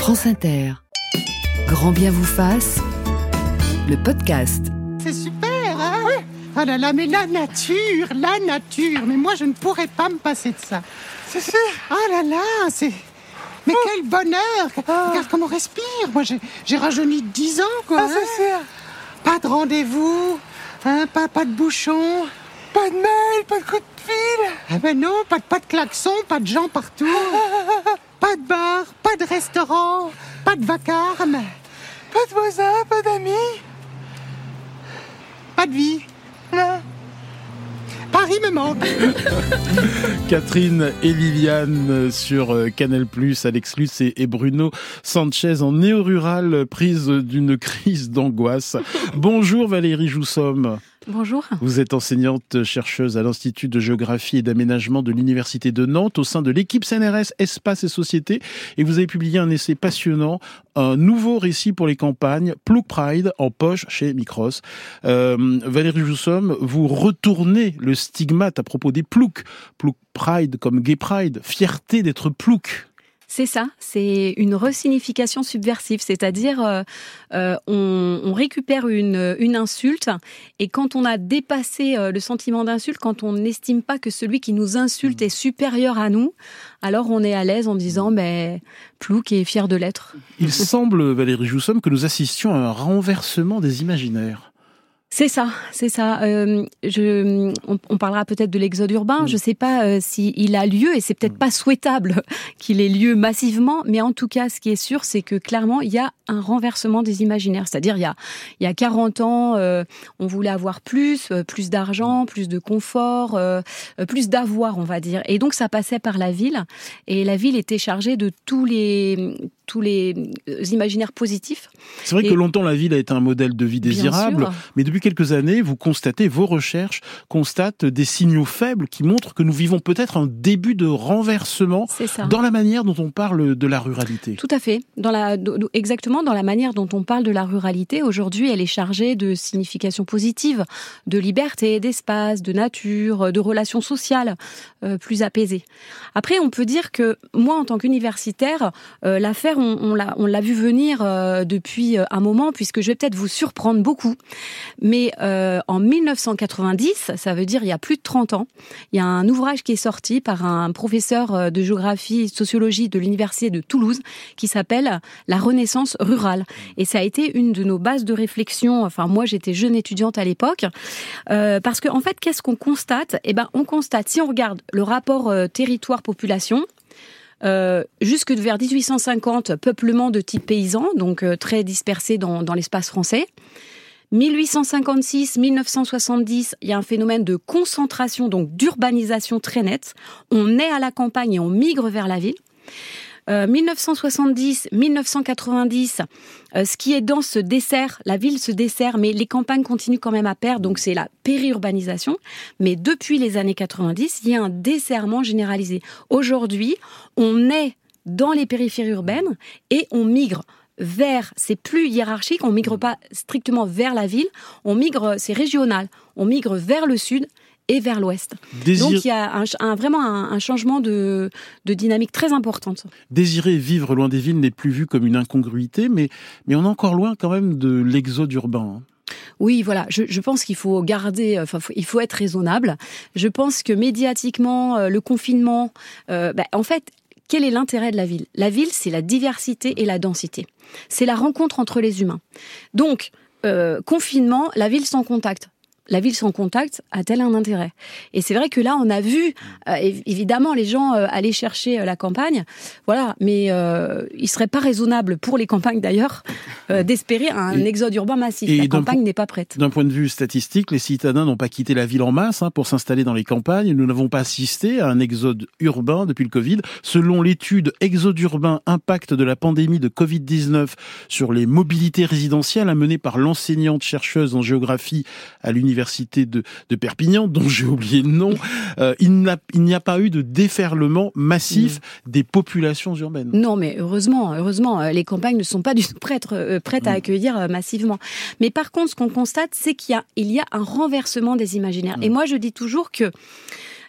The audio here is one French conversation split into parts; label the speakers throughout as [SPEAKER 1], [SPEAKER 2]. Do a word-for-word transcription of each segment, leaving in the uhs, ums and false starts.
[SPEAKER 1] France Inter. Grand bien vous fasse, le podcast.
[SPEAKER 2] C'est super, hein? Oui. Ah là là, mais la nature, la nature. Mais moi, je ne pourrais pas me passer de ça.
[SPEAKER 3] C'est sûr.
[SPEAKER 2] Ah là là, c'est... Mais oh. Quel bonheur! Ah. Regarde comme on respire. Moi, j'ai, j'ai rajeuni de dix ans, quoi.
[SPEAKER 3] Ah, c'est
[SPEAKER 2] hein?
[SPEAKER 3] sûr.
[SPEAKER 2] Pas de rendez-vous, hein, pas, pas de bouchons.
[SPEAKER 3] Pas de mail, pas de coup de fil.
[SPEAKER 2] Ah ben non, pas de, pas de klaxon, pas de gens partout. Pas de bar, pas de restaurant, pas de vacarme.
[SPEAKER 3] Pas de voisins, pas d'amis.
[SPEAKER 2] Pas de vie.
[SPEAKER 3] Non.
[SPEAKER 2] Paris me manque.
[SPEAKER 4] Catherine et Liliane sur Canal plus, Alex Lutz et Bruno Sanchez en néo-rural, prise d'une crise d'angoisse. Bonjour Valérie Joussomme.
[SPEAKER 5] Bonjour.
[SPEAKER 4] Vous êtes enseignante chercheuse à l'Institut de géographie et d'aménagement de l'Université de Nantes au sein de l'équipe C N R S Espace et Société, et vous avez publié un essai passionnant, un nouveau récit pour les campagnes, Plouc Pride, en poche chez Micros. Euh, Valérie Joussomme, vous retournez le stigmate à propos des ploucs. Plouc Pride comme Gay Pride, fierté d'être plouc.
[SPEAKER 5] C'est ça, c'est une resignification subversive, c'est-à-dire euh, euh, on, on récupère une, une insulte et quand on a dépassé euh, le sentiment d'insulte, quand on n'estime pas que celui qui nous insulte est supérieur à nous, alors on est à l'aise en disant mais plouc est fier de l'être.
[SPEAKER 4] Il semble, Valérie Joussomme, que nous assistions à un renversement des imaginaires.
[SPEAKER 5] C'est ça, c'est ça. Euh, je, on, on parlera peut-être de l'exode urbain. Mmh. Je ne sais pas euh, s'il a lieu, et c'est peut-être pas souhaitable qu'il ait lieu massivement, mais en tout cas, ce qui est sûr, c'est que clairement, il y a un renversement des imaginaires. C'est-à-dire, il y a, il y a quarante ans, euh, on voulait avoir plus, euh, plus d'argent, plus de confort, euh, plus d'avoir, on va dire. Et donc, ça passait par la ville, et la ville était chargée de tous les... tous les imaginaires positifs.
[SPEAKER 4] C'est vrai et que longtemps la ville a été un modèle de vie désirable, mais depuis quelques années, vous constatez, vos recherches constatent des signaux faibles qui montrent que nous vivons peut-être un début de renversement dans la manière dont on parle de la ruralité.
[SPEAKER 5] Tout à fait. Dans la, exactement dans la manière dont on parle de la ruralité. Aujourd'hui, elle est chargée de significations positives, de liberté, d'espace, de nature, de relations sociales euh, plus apaisées. Après, on peut dire que moi, en tant qu'universitaire, euh, l'affaire On, on, l'a, on l'a vu venir euh, depuis un moment, puisque je vais peut-être vous surprendre beaucoup. Mais euh, en dix-neuf cent quatre-vingt-dix, ça veut dire il y a plus de trente ans, il y a un ouvrage qui est sorti par un professeur de géographie et sociologie de l'Université de Toulouse qui s'appelle « La Renaissance rurale ». Et ça a été une de nos bases de réflexion. Enfin, moi, j'étais jeune étudiante à l'époque. Euh, parce qu'en en fait, qu'est-ce qu'on constate ? Eh ben, on constate, si on regarde le rapport euh, territoire-population, Euh, jusque vers dix-huit cent cinquante, peuplement de type paysan, donc euh, très dispersé dans, dans l'espace français. dix-huit cent cinquante-six à dix-neuf cent soixante-dix, il y a un phénomène de concentration, donc d'urbanisation très nette. On est à la campagne et on migre vers la ville. Euh, dix-neuf cent soixante-dix à dix-neuf cent quatre-vingt-dix, euh, ce qui est dense se dessert, la ville se dessert, mais les campagnes continuent quand même à perdre, donc c'est la périurbanisation. Mais depuis les années quatre-vingt-dix, il y a un desserrement généralisé. Aujourd'hui, on est dans les périphéries urbaines et on migre vers, c'est plus hiérarchique, on migre pas strictement vers la ville, on migre, c'est régional, on migre vers le sud et vers l'ouest. Désir... Donc il y a un, un, vraiment un, un changement de, de dynamique très importante.
[SPEAKER 4] Désirer vivre loin des villes n'est plus vu comme une incongruité, mais, mais on est encore loin quand même de l'exode urbain.
[SPEAKER 5] Oui, voilà, je, je pense qu'il faut garder, enfin, faut, il faut être raisonnable. Je pense que médiatiquement, euh, le confinement, euh, bah, en fait, quel est l'intérêt de la ville ? La ville, c'est la diversité et la densité. C'est la rencontre entre les humains. Donc, euh, confinement, la ville sans contact. La ville sans contact a-t-elle un intérêt ? Et c'est vrai que là, on a vu, euh, évidemment, les gens euh, aller chercher euh, la campagne, voilà, mais euh, il serait pas raisonnable, pour les campagnes d'ailleurs, euh, d'espérer un et, exode urbain massif. La campagne n'est pas prête.
[SPEAKER 4] D'un point de vue statistique, les citadins n'ont pas quitté la ville en masse hein, pour s'installer dans les campagnes. Nous n'avons pas assisté à un exode urbain depuis le Covid. Selon l'étude Exode urbain, impact de la pandémie de covid dix-neuf sur les mobilités résidentielles, menée par l'enseignante-chercheuse en géographie à l'université Université de, de Perpignan, dont j'ai oublié le nom, euh, il, n'a, il n'y a pas eu de déferlement massif mmh. des populations urbaines.
[SPEAKER 5] Non, mais heureusement, heureusement, les campagnes ne sont pas du tout prêtes, euh, prêtes mmh. à accueillir euh, massivement. Mais par contre, ce qu'on constate, c'est qu'il y a, il y a un renversement des imaginaires. Mmh. Et moi, je dis toujours que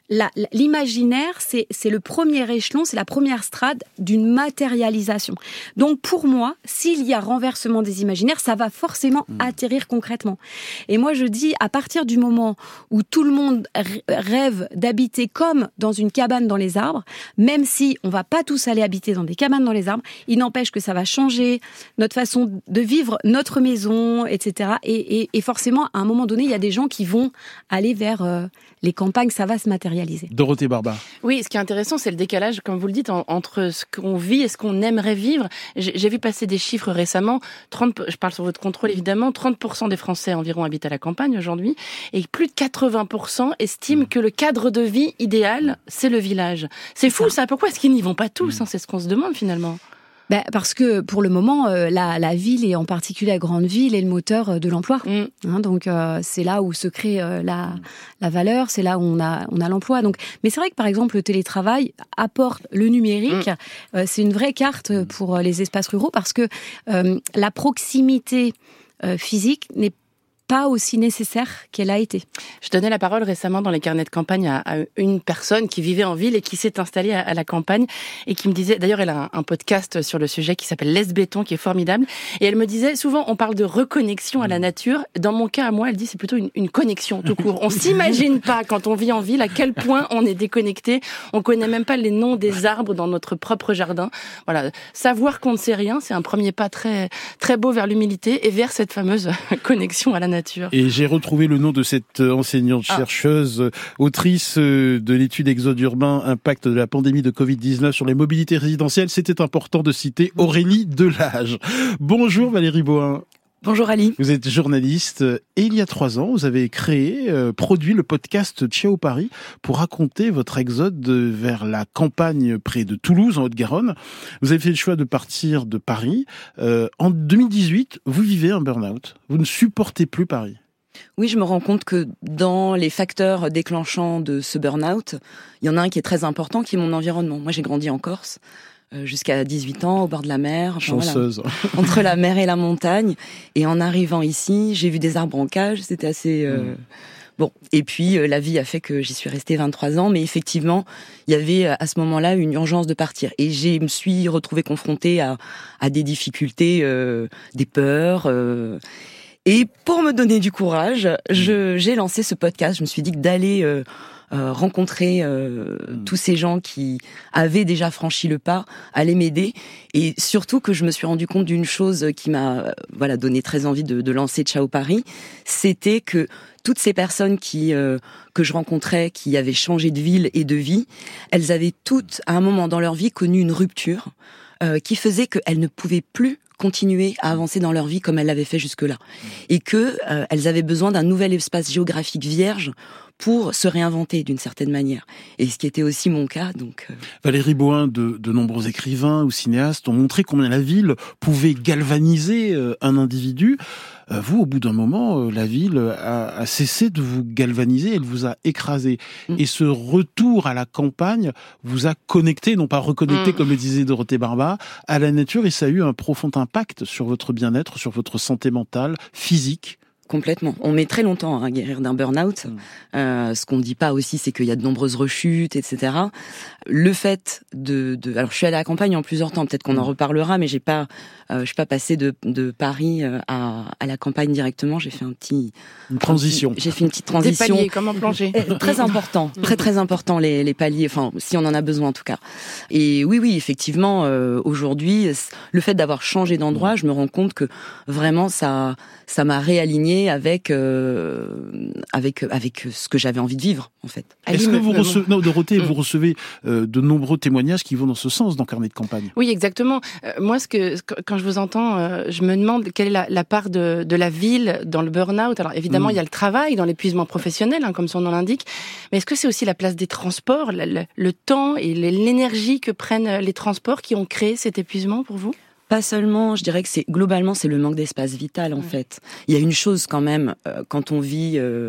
[SPEAKER 5] la, la, l'imaginaire, c'est, c'est le premier échelon, c'est la première strate d'une matérialisation. Donc pour moi, s'il y a renversement des imaginaires, ça va forcément mmh. atterrir concrètement. Et moi je dis, à partir du moment où tout le monde rêve d'habiter comme dans une cabane dans les arbres, même si on va pas tous aller habiter dans des cabanes dans les arbres, il n'empêche que ça va changer notre façon de vivre notre maison, et cetera. Et, et, et forcément, à un moment donné, il y a des gens qui vont aller vers euh, les campagnes, ça va se matérialiser.
[SPEAKER 4] Dorothée Barba.
[SPEAKER 6] Oui, ce qui est intéressant, c'est le décalage, comme vous le dites, en, entre ce qu'on vit et ce qu'on aimerait vivre. J'ai, j'ai vu passer des chiffres récemment, trente, je parle sur votre contrôle évidemment, trente pour cent des Français environ habitent à la campagne aujourd'hui, et plus de quatre-vingts pour cent estiment que le cadre de vie idéal, c'est le village. C'est fou ça, pourquoi est-ce qu'ils n'y vont pas tous hein? C'est ce qu'on se demande finalement.
[SPEAKER 5] Ben, parce que pour le moment, euh, la, la ville et en particulier la grande ville est le moteur de l'emploi. Mm. Hein, donc euh, c'est là où se crée euh, la, la valeur, c'est là où on a, on a l'emploi. Donc, mais c'est vrai que par exemple le télétravail apporte le numérique. Mm. Euh, c'est une vraie carte pour les espaces ruraux parce que euh, la proximité euh, physique n'est pas aussi nécessaire qu'elle a été.
[SPEAKER 6] Je donnais la parole récemment dans les carnets de campagne à, à une personne qui vivait en ville et qui s'est installée à, à la campagne et qui me disait, d'ailleurs elle a un, un podcast sur le sujet qui s'appelle Laisse Béton qui est formidable et elle me disait, souvent on parle de reconnexion à la nature, dans mon cas à moi elle dit c'est plutôt une, une connexion tout court. On s'imagine pas quand on vit en ville à quel point on est déconnecté, on connaît même pas les noms des arbres dans notre propre jardin. Voilà, savoir qu'on ne sait rien, c'est un premier pas très, très beau vers l'humilité et vers cette fameuse connexion à la nature. Nature.
[SPEAKER 4] Et j'ai retrouvé le nom de cette enseignante-chercheuse, ah. autrice de l'étude Exode urbain, impact de la pandémie de covid dix-neuf sur les mobilités résidentielles. C'était important de citer Aurélie Delage. Bonjour Valérie Bohin.
[SPEAKER 7] Bonjour Ali.
[SPEAKER 4] Vous êtes journaliste et il y a trois ans, vous avez créé, euh, produit le podcast Ciao Paris pour raconter votre exode vers la campagne près de Toulouse, en Haute-Garonne. Vous avez fait le choix de partir de Paris. Euh, en deux mille dix-huit, vous vivez un burn-out. Vous ne supportez plus Paris.
[SPEAKER 7] Oui, je me rends compte que dans les facteurs déclenchants de ce burn-out, il y en a un qui est très important, qui est mon environnement. Moi, j'ai grandi en Corse. Jusqu'à dix-huit ans, au bord de la mer. Enfin,
[SPEAKER 4] chanceuse.
[SPEAKER 7] Voilà, entre la mer et la montagne. Et en arrivant ici, j'ai vu des arbres en cage. C'était assez... Euh... Mmh. Bon. Et puis, euh, la vie a fait que j'y suis restée vingt-trois ans. Mais effectivement, il y avait à ce moment-là une urgence de partir. Et je me suis retrouvée confrontée à, à des difficultés, euh, des peurs... Euh... Et pour me donner du courage, je, j'ai lancé ce podcast. Je me suis dit que d'aller... Euh, Euh, rencontrer euh, mmh. tous ces gens qui avaient déjà franchi le pas, allaient m'aider, et surtout que je me suis rendu compte d'une chose qui m'a euh, voilà donné très envie de, de lancer Ciao Paris, c'était que toutes ces personnes qui euh, que je rencontrais, qui avaient changé de ville et de vie, elles avaient toutes à un moment dans leur vie connu une rupture euh, qui faisait qu'elles ne pouvaient plus continuer à avancer dans leur vie comme elles l'avaient fait jusque-là, et que euh, elles avaient besoin d'un nouvel espace géographique vierge pour se réinventer d'une certaine manière. Et ce qui était aussi mon cas, donc... Euh...
[SPEAKER 4] Valérie Bohin, de, de nombreux écrivains ou cinéastes ont montré combien la ville pouvait galvaniser euh, un individu. Euh, vous, au bout d'un moment, euh, la ville a, a cessé de vous galvaniser, elle vous a écrasé. Mmh. Et ce retour à la campagne vous a connecté, non pas reconnecté, mmh. comme le disait Dorothée Barba, à la nature, et ça a eu un profond impact sur votre bien-être, sur votre santé mentale, physique.
[SPEAKER 7] Complètement. On met très longtemps à guérir d'un burn-out. Mmh. Euh, ce qu'on ne dit pas aussi, c'est qu'il y a de nombreuses rechutes, et cetera. Le fait de, de... Alors, je suis allée à la campagne en plusieurs temps. Peut-être qu'on mmh. en reparlera, mais j'ai pas, euh, je suis pas passée de, de Paris à, à la campagne directement. J'ai fait un petit...
[SPEAKER 4] Une transition.
[SPEAKER 7] Un petit, j'ai fait une petite transition.
[SPEAKER 6] Des paliers, comme en plongée.
[SPEAKER 7] Très important. Très, très important, les, les paliers. Enfin, si on en a besoin, en tout cas. Et oui, oui, effectivement, euh, aujourd'hui, le fait d'avoir changé d'endroit, mmh. je me rends compte que vraiment, ça, ça m'a réaligné avec euh, avec avec ce que j'avais envie de vivre en fait.
[SPEAKER 4] Est-ce que vous recevez, non, Dorothée, vous recevez euh, de nombreux témoignages qui vont dans ce sens dans Carnet de campagne?
[SPEAKER 6] Oui, exactement. Euh, moi, ce que quand je vous entends, euh, je me demande quelle est la, la part de, de la ville dans le burn-out. Alors évidemment, mmh. il y a le travail, dans l'épuisement professionnel, hein, comme son nom l'indique. Mais est-ce que c'est aussi la place des transports, le, le, le temps et l'énergie que prennent les transports qui ont créé cet épuisement pour vous?
[SPEAKER 7] Pas seulement, je dirais que c'est globalement c'est le manque d'espace vital en ouais. fait. Il y a une chose quand même euh, quand on vit euh,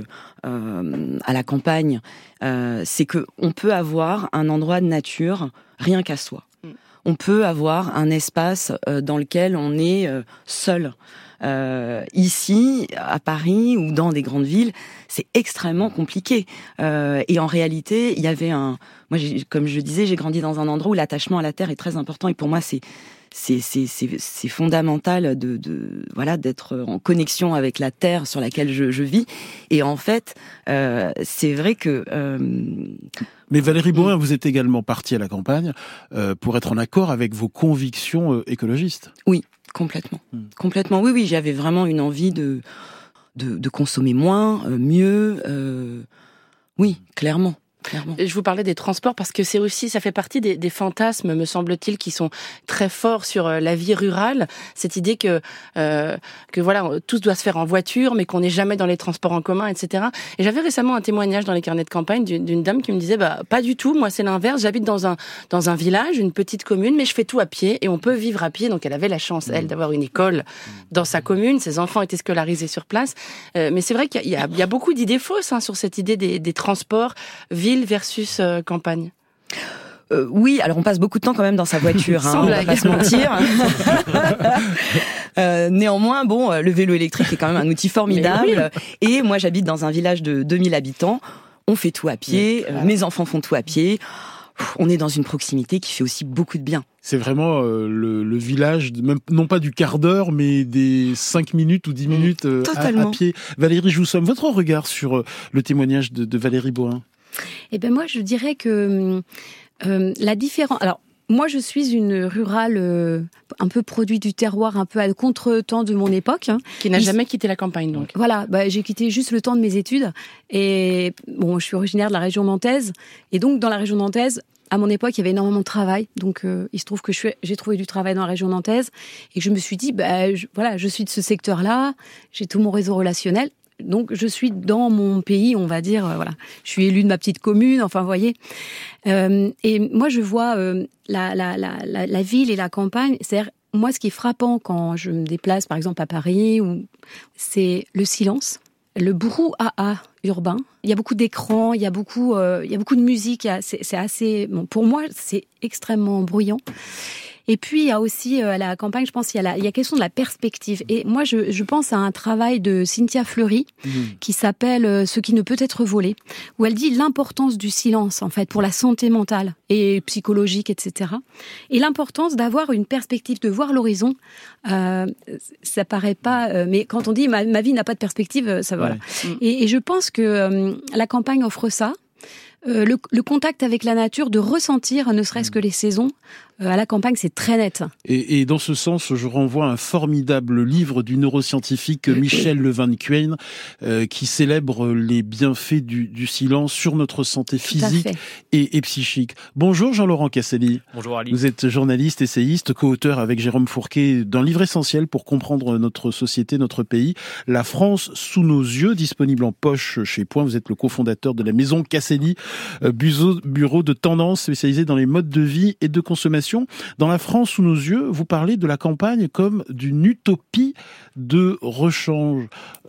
[SPEAKER 7] euh, à la campagne, euh, c'est que on peut avoir un endroit de nature rien qu'à soi. Mm. On peut avoir un espace euh, dans lequel on est euh, seul. Euh, ici, à Paris ou dans des grandes villes, c'est extrêmement compliqué. Euh, et en réalité, il y avait un... Moi, j'ai, comme je disais, j'ai grandi dans un endroit où l'attachement à la terre est très important. Et pour moi, c'est c'est c'est c'est, c'est fondamental de, de voilà d'être en connexion avec la terre sur laquelle je, je vis. Et en fait, euh, c'est vrai que. Euh,
[SPEAKER 4] Mais Valérie Bohin, vous êtes également partie à la campagne euh, pour être en accord avec vos convictions euh, écologistes.
[SPEAKER 7] Oui, complètement, mmh. complètement. Oui, oui, j'avais vraiment une envie de de, de consommer moins, euh, mieux. Euh, oui, clairement. Clairement.
[SPEAKER 6] Je vous parlais des transports parce que c'est aussi, ça fait partie des, des fantasmes, me semble-t-il, qui sont très forts sur la vie rurale. Cette idée que euh, que voilà, tout doit se faire en voiture, mais qu'on n'est jamais dans les transports en commun, et cetera. Et j'avais récemment un témoignage dans les carnets de campagne d'une, d'une dame qui me disait, bah pas du tout, moi c'est l'inverse. J'habite dans un dans un village, une petite commune, mais je fais tout à pied et on peut vivre à pied. Donc elle avait la chance, elle, d'avoir une école dans sa commune. Ses enfants étaient scolarisés sur place. Euh, mais c'est vrai qu'il y a, il y a beaucoup d'idées fausses hein, sur cette idée des, des transports ville versus euh, campagne.
[SPEAKER 7] Euh, oui, alors on passe beaucoup de temps quand même dans sa voiture, hein, on va pas se mentir. euh, néanmoins, bon, le vélo électrique est quand même un outil formidable. Oui. Et moi, j'habite dans un village de deux mille habitants. On fait tout à pied. Oui, euh, mes enfants font tout à pied. On est dans une proximité qui fait aussi beaucoup de bien.
[SPEAKER 4] C'est vraiment euh, le, le village, même, non pas du quart d'heure, mais des cinq minutes ou dix minutes euh, à, à pied. Valérie Joussomme, votre regard sur euh, le témoignage de, de Valérie Bohin?
[SPEAKER 5] Eh ben moi, je dirais que euh, la différence... Alors, moi, je suis une rurale euh, un peu produit du terroir, un peu à contre-temps de mon époque. Hein.
[SPEAKER 6] Qui n'a jamais quitté la campagne, donc.
[SPEAKER 5] Voilà, bah, j'ai quitté juste le temps de mes études. Et bon, je suis originaire de la région nantaise. Et donc, dans la région nantaise, à mon époque, il y avait énormément de travail. Donc, euh, il se trouve que je suis, j'ai trouvé du travail dans la région nantaise. Et je me suis dit, bah, je, voilà, je suis de ce secteur-là. J'ai tout mon réseau relationnel. Donc, je suis dans mon pays, on va dire, euh, voilà. Je suis élue de ma petite commune, enfin, vous voyez. Euh, et moi, je vois euh, la, la, la, la, la ville et la campagne. C'est-à-dire, moi, ce qui est frappant quand je me déplace, par exemple, à Paris, ou, c'est le silence, le brouhaha urbain. Il y a beaucoup d'écrans, il y a beaucoup, euh, il y a beaucoup de musique. C'est, c'est assez, bon, pour moi, c'est extrêmement bruyant. Et puis, il y a aussi, à euh, la campagne, je pense, il y a la, il y a question de la perspective. Et moi, je, je pense à un travail de Cynthia Fleury, mmh. qui s'appelle euh, « Ce qui ne peut être volé », où elle dit l'importance du silence, en fait, pour la santé mentale et psychologique, et cetera. Et l'importance d'avoir une perspective, de voir l'horizon. Euh, ça paraît pas... Euh, mais quand on dit « ma, ma vie n'a pas de perspective », ça voilà. Ouais. Et, et je pense que euh, la campagne offre ça. Euh, le, le contact avec la nature, de ressentir ne serait-ce que les saisons. Euh, à la campagne, c'est très net.
[SPEAKER 4] Et, et dans ce sens, je renvoie à un formidable livre du neuroscientifique Michel Levain-Quine euh, qui célèbre les bienfaits du, du silence sur notre santé physique et, et psychique. Bonjour Jean-Laurent Casselli.
[SPEAKER 8] Bonjour Ali.
[SPEAKER 4] Vous êtes journaliste, essayiste, co-auteur avec Jérôme Fourquet d'un livre essentiel pour comprendre notre société, notre pays, La France sous nos yeux, disponible en poche chez Point. Vous êtes le cofondateur de la maison Casselli, euh, bureau de tendance spécialisé dans les modes de vie et de consommation. Dans La France sous nos yeux, vous parlez de la campagne comme d'une utopie de rechange.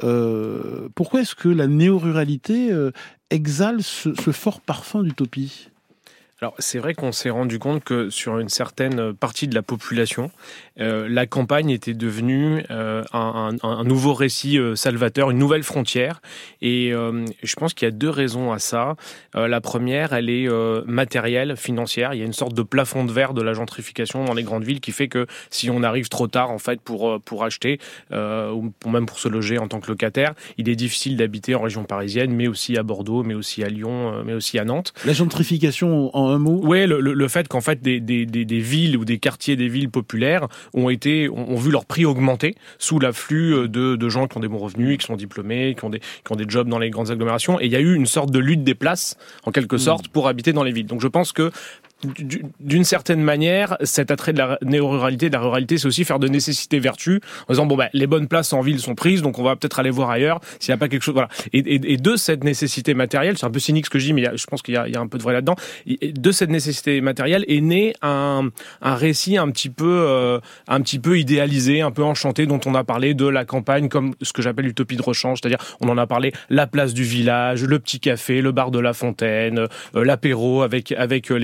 [SPEAKER 4] Euh, pourquoi est-ce que la néo-ruralité euh, exhale ce, ce fort parfum d'utopie ?
[SPEAKER 8] Alors, c'est vrai qu'on s'est rendu compte que sur une certaine partie de la population, euh, la campagne était devenue euh, un, un, un nouveau récit euh, salvateur, une nouvelle frontière. Et euh, je pense qu'il y a deux raisons à ça. Euh, la première, elle est euh, matérielle, financière. Il y a une sorte de plafond de verre de la gentrification dans les grandes villes qui fait que si on arrive trop tard, en fait, pour pour acheter euh, ou pour, même pour se loger en tant que locataire, il est difficile d'habiter en région parisienne, mais aussi à Bordeaux, mais aussi à Lyon, euh, mais aussi à Nantes.
[SPEAKER 4] La gentrification en un mot ?
[SPEAKER 8] Oui, le, le, le fait qu'en fait des, des, des, des villes ou des quartiers des villes populaires ont été ont, ont vu leur prix augmenter sous l'afflux de, de gens qui ont des bons revenus, qui sont diplômés, qui ont des qui ont des jobs dans les grandes agglomérations. Et il y a eu une sorte de lutte des places, en quelque sorte, mmh. pour habiter dans les villes. Donc je pense que d'une certaine manière, cet attrait de la néo-ruralité, de la ruralité, c'est aussi faire de nécessité vertu, en disant bon ben les bonnes places en ville sont prises, donc on va peut-être aller voir ailleurs s'il n'y a pas quelque chose. Voilà. Et, et, et de cette nécessité matérielle, c'est un peu cynique ce que je dis, mais il y a, je pense qu'il y a, il y a un peu de vrai là-dedans. De cette nécessité matérielle est né un, un récit un petit peu, euh, un petit peu idéalisé, un peu enchanté, dont on a parlé de la campagne comme ce que j'appelle l'utopie de rechange, c'est-à-dire on en a parlé la place du village, le petit café, le bar de la fontaine, euh, l'apéro avec avec les voisins.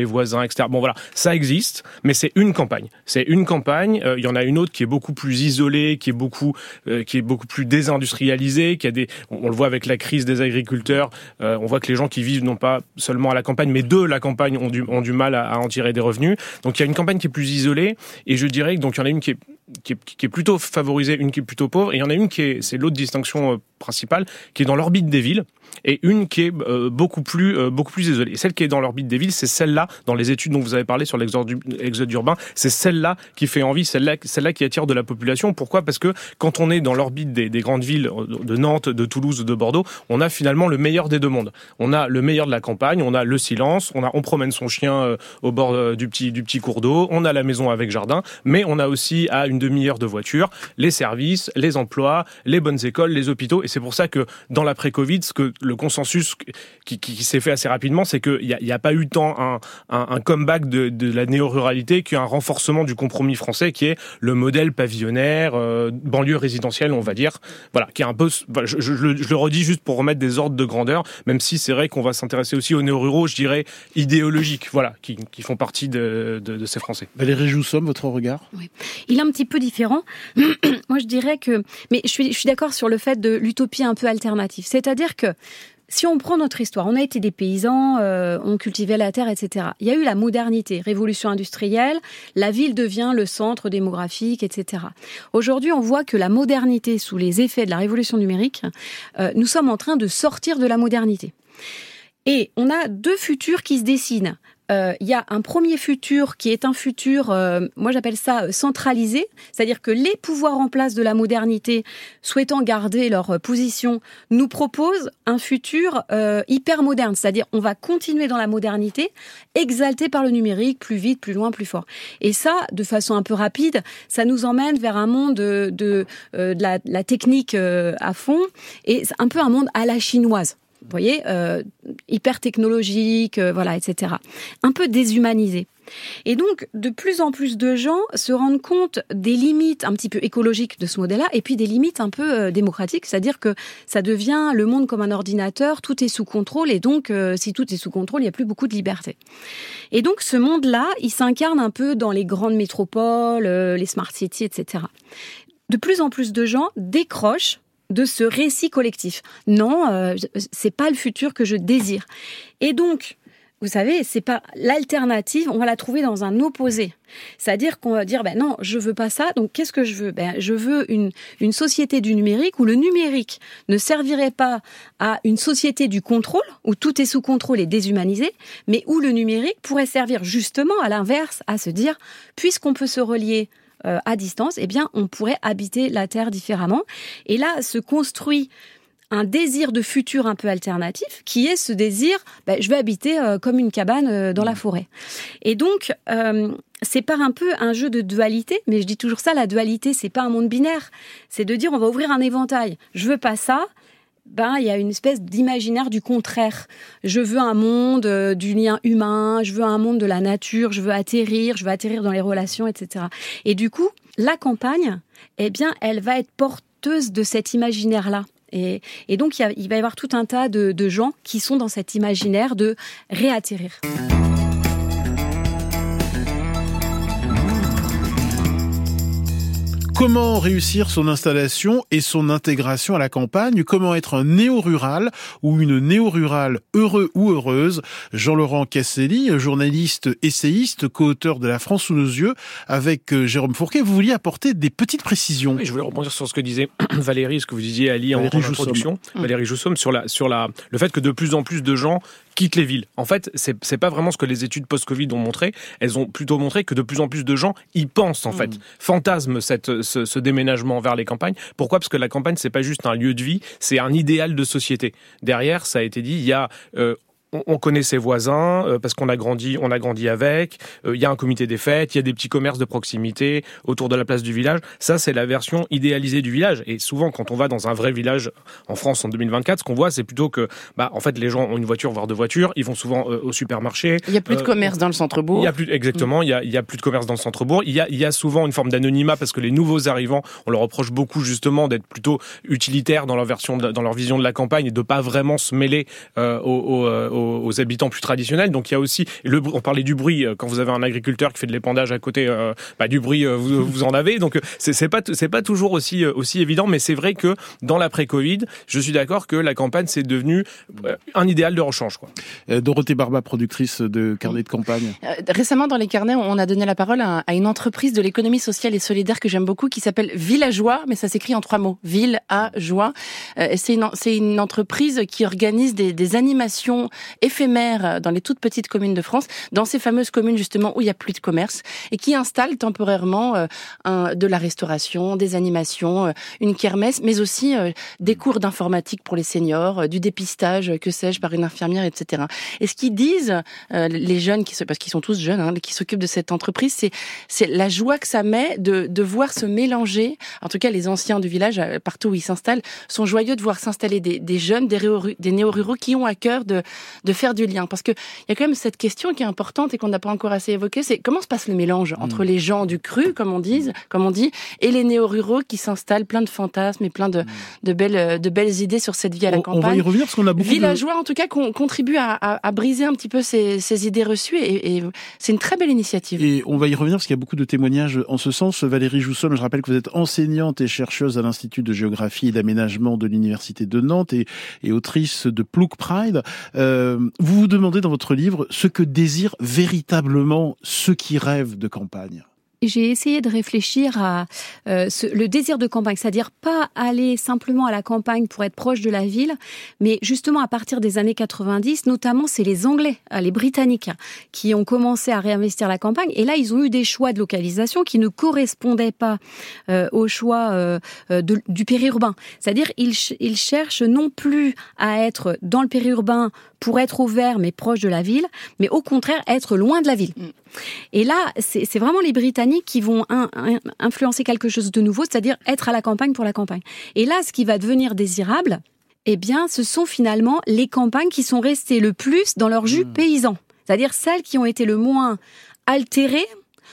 [SPEAKER 8] et cetera. Bon voilà, ça existe, mais c'est une campagne. C'est une campagne. Il euh, y en a une autre qui est beaucoup plus isolée, qui est beaucoup, euh, qui est beaucoup plus désindustrialisée, qui a des, on, on le voit avec la crise des agriculteurs. Euh, on voit que les gens qui vivent non pas seulement à la campagne, mais de la campagne ont du, ont du mal à, à en tirer des revenus. Donc il y a une campagne qui est plus isolée, et je dirais que donc il y en a une qui est Qui est, qui est plutôt favorisée, une qui est plutôt pauvre, et il y en a une qui est, c'est l'autre distinction euh, principale, qui est dans l'orbite des villes, et une qui est euh, beaucoup plus euh, beaucoup plus isolée. Et celle qui est dans l'orbite des villes, c'est celle-là, dans les études dont vous avez parlé sur l'exode, l'exode urbain, c'est celle-là qui fait envie, celle-là, celle-là qui attire de la population. Pourquoi ? Parce que quand on est dans l'orbite des, des grandes villes de Nantes, de Toulouse, de Bordeaux, on a finalement le meilleur des deux mondes. On a le meilleur de la campagne, on a le silence, on a on promène son chien euh, au bord euh, du petit du petit cours d'eau, on a la maison avec jardin, mais on a aussi à une demi-heure de voiture les services, les emplois, les bonnes écoles, les hôpitaux. Et c'est pour ça que dans l'après-Covid, ce que le consensus qui, qui, qui s'est fait assez rapidement, c'est qu'il n'y a, y a pas eu tant un, un, un comeback de, de la néo-ruralité qu'un renforcement du compromis français qui est le modèle pavillonnaire, euh, banlieue résidentielle, on va dire. Voilà, qui est un peu. Voilà, je, je, je, le, je le redis juste pour remettre des ordres de grandeur, même si c'est vrai qu'on va s'intéresser aussi aux néo-ruraux, je dirais idéologiques, voilà, qui, qui font partie de, de, de ces Français.
[SPEAKER 4] Valérie Joussomme, votre regard ?
[SPEAKER 5] Oui. Il est un petit peu différent. Moi, je dirais que... Mais je suis, je suis d'accord sur le fait de l'utopie un peu alternative. C'est-à-dire que si on prend notre histoire, on a été des paysans, euh, on cultivait la terre, et cetera. Il y a eu la modernité, révolution industrielle, la ville devient le centre démographique, et cetera. Aujourd'hui, on voit que la modernité, sous les effets de la révolution numérique, euh, nous sommes en train de sortir de la modernité. Et on a deux futurs qui se dessinent. Il euh, y a un premier futur qui est un futur, euh, moi j'appelle ça centralisé, c'est-à-dire que les pouvoirs en place de la modernité, souhaitant garder leur position, nous proposent un futur euh, hyper moderne, c'est-à-dire on va continuer dans la modernité, exalté par le numérique, plus vite, plus loin, plus fort. Et ça, de façon un peu rapide, ça nous emmène vers un monde de, de, euh, de, la, de la technique euh, à fond, et c'est un peu un monde à la chinoise. Vous voyez, euh, hyper technologique, euh, voilà, et cetera. Un peu déshumanisé. Et donc, de plus en plus de gens se rendent compte des limites un petit peu écologiques de ce modèle-là, et puis des limites un peu euh, démocratiques, c'est-à-dire que ça devient le monde comme un ordinateur, tout est sous contrôle, et donc, euh, si tout est sous contrôle, il n'y a plus beaucoup de liberté. Et donc, ce monde-là, il s'incarne un peu dans les grandes métropoles, euh, les smart cities, et cetera. De plus en plus de gens décrochent de ce récit collectif. Non, euh, c'est pas le futur que je désire. Et donc, vous savez, c'est pas l'alternative, on va la trouver dans un opposé. C'est-à-dire qu'on va dire, ben non, je veux pas ça, donc qu'est-ce que je veux ? Ben, je veux une, une société du numérique où le numérique ne servirait pas à une société du contrôle, où tout est sous contrôle et déshumanisé, mais où le numérique pourrait servir justement à l'inverse, à se dire, puisqu'on peut se relier Euh, à distance, eh bien, on pourrait habiter la Terre différemment. Et là, se construit un désir de futur un peu alternatif, qui est ce désir, ben, je vais habiter euh, comme une cabane euh, dans la forêt. Et donc, euh, c'est par un peu un jeu de dualité, mais je dis toujours ça, la dualité, c'est pas un monde binaire. C'est de dire, on va ouvrir un éventail. Je veux pas ça. Ben, il y a une espèce d'imaginaire du contraire. Je veux un monde euh, du lien humain, je veux un monde de la nature, je veux atterrir, je veux atterrir dans les relations, et cetera. Et du coup, la campagne, eh bien, elle va être porteuse de cet imaginaire-là. Et, et donc, il, y a, il va y avoir tout un tas de, de gens qui sont dans cet imaginaire de réatterrir.
[SPEAKER 4] Comment réussir son installation et son intégration à la campagne ? Comment être un néo-rural ou une néo-rurale heureux ou heureuse ? Jean-Laurent Casselli, journaliste, essayiste, co-auteur de La France sous nos yeux, avec Jérôme Fourquet, vous vouliez apporter des petites précisions.
[SPEAKER 8] Oui, je voulais rebondir sur ce que disait Valérie, ce que vous disiez Ali en, en introduction,
[SPEAKER 4] mmh.
[SPEAKER 8] Valérie Joussomme, sur la sur la le fait que de plus en plus de gens quittent les villes. En fait, c'est c'est pas vraiment ce que les études post-Covid ont montré. Elles ont plutôt montré que de plus en plus de gens y pensent en mmh. fait, fantasment cette ce, ce déménagement vers les campagnes. Pourquoi ? Parce que la campagne, c'est pas juste un lieu de vie, c'est un idéal de société. Derrière, ça a été dit, il y a euh, on connaît ses voisins euh, parce qu'on a grandi, on a grandi avec. Il euh, y a un comité des fêtes, il y a des petits commerces de proximité autour de la place du village. Ça, c'est la version idéalisée du village. Et souvent, quand on va dans un vrai village en France en deux mille vingt-quatre, ce qu'on voit, c'est plutôt que, bah, en fait, les gens ont une voiture, voire deux voitures. Ils vont souvent euh, au supermarché.
[SPEAKER 6] Il y a plus de
[SPEAKER 8] euh,
[SPEAKER 6] commerce dans le centre-bourg.
[SPEAKER 8] Il y a plus, exactement. Il y a, il y a plus de commerce dans le centre-bourg. Il y a, il y a souvent une forme d'anonymat parce que les nouveaux arrivants, on leur reproche beaucoup justement d'être plutôt utilitaires dans leur version, de, dans leur vision de la campagne et de pas vraiment se mêler euh, aux, aux, aux, aux habitants plus traditionnels. Donc il y a aussi, le, on parlait du bruit, quand vous avez un agriculteur qui fait de l'épandage à côté, euh, bah, du bruit euh, vous, vous en avez. Donc c'est, c'est pas c'est pas toujours aussi aussi évident, mais c'est vrai que dans l'après-Covid, je suis d'accord que la campagne c'est devenu un idéal de rechange, quoi.
[SPEAKER 4] Euh, Dorothée Barba, productrice de carnets de campagne.
[SPEAKER 6] Euh, récemment dans les carnets, on a donné la parole à, à une entreprise de l'économie sociale et solidaire que j'aime beaucoup, qui s'appelle Villageois, mais ça s'écrit en trois mots, ville à joie. Euh, c'est une c'est une entreprise qui organise des, des animations éphémères dans les toutes petites communes de France, dans ces fameuses communes justement où il y a plus de commerce, et qui installe temporairement euh, un, de la restauration, des animations, euh, une kermesse, mais aussi euh, des cours d'informatique pour les seniors, euh, du dépistage, que sais-je, par une infirmière, et cetera. Et ce qu'ils disent, euh, les jeunes, qui, parce qu'ils sont tous jeunes, hein, qui s'occupent de cette entreprise, c'est, c'est la joie que ça met de, de voir se mélanger, en tout cas les anciens du village, partout où ils s'installent, sont joyeux de voir s'installer des, des jeunes, des, réo, des néo-ruraux qui ont à cœur de, de faire du lien. Parce que il y a quand même cette question qui est importante et qu'on n'a pas encore assez évoquée, c'est comment se passe le mélange entre mmh. les gens du cru, comme on dit, comme on dit, et les néo-ruraux qui s'installent, plein de fantasmes et plein de, de belles, de belles idées sur cette vie à la
[SPEAKER 4] on,
[SPEAKER 6] campagne.
[SPEAKER 4] On va y revenir parce qu'on a beaucoup
[SPEAKER 6] Villageois,
[SPEAKER 4] de...
[SPEAKER 6] en tout cas, qu'on contribue à, à, à briser un petit peu ces, ces idées reçues, et, et c'est une très belle initiative.
[SPEAKER 4] Et on va y revenir parce qu'il y a beaucoup de témoignages en ce sens. Valérie Jousson, je rappelle que vous êtes enseignante et chercheuse à l'Institut de géographie et d'aménagement de l'Université de Nantes et, et autrice de Ploeg Pride. Euh, vous vous demandez dans votre livre ce que désirent véritablement ceux qui rêvent de campagne.
[SPEAKER 5] J'ai essayé de réfléchir à euh, ce, le désir de campagne, c'est-à-dire pas aller simplement à la campagne pour être proche de la ville, mais justement à partir des années quatre-vingt-dix, notamment c'est les Anglais, les Britanniques, qui ont commencé à réinvestir la campagne. Et là, ils ont eu des choix de localisation qui ne correspondaient pas euh, aux choix euh, de, du périurbain. C'est-à-dire ils, ils cherchent non plus à être dans le périurbain pour être au vert mais proche de la ville, mais au contraire être loin de la ville. Et là, c'est, c'est vraiment les Britanniques qui vont un, un, influencer quelque chose de nouveau, c'est-à-dire être à la campagne pour la campagne. Et là, ce qui va devenir désirable, eh bien, ce sont finalement les campagnes qui sont restées le plus dans leur jus mmh. paysan, c'est-à-dire celles qui ont été le moins altérées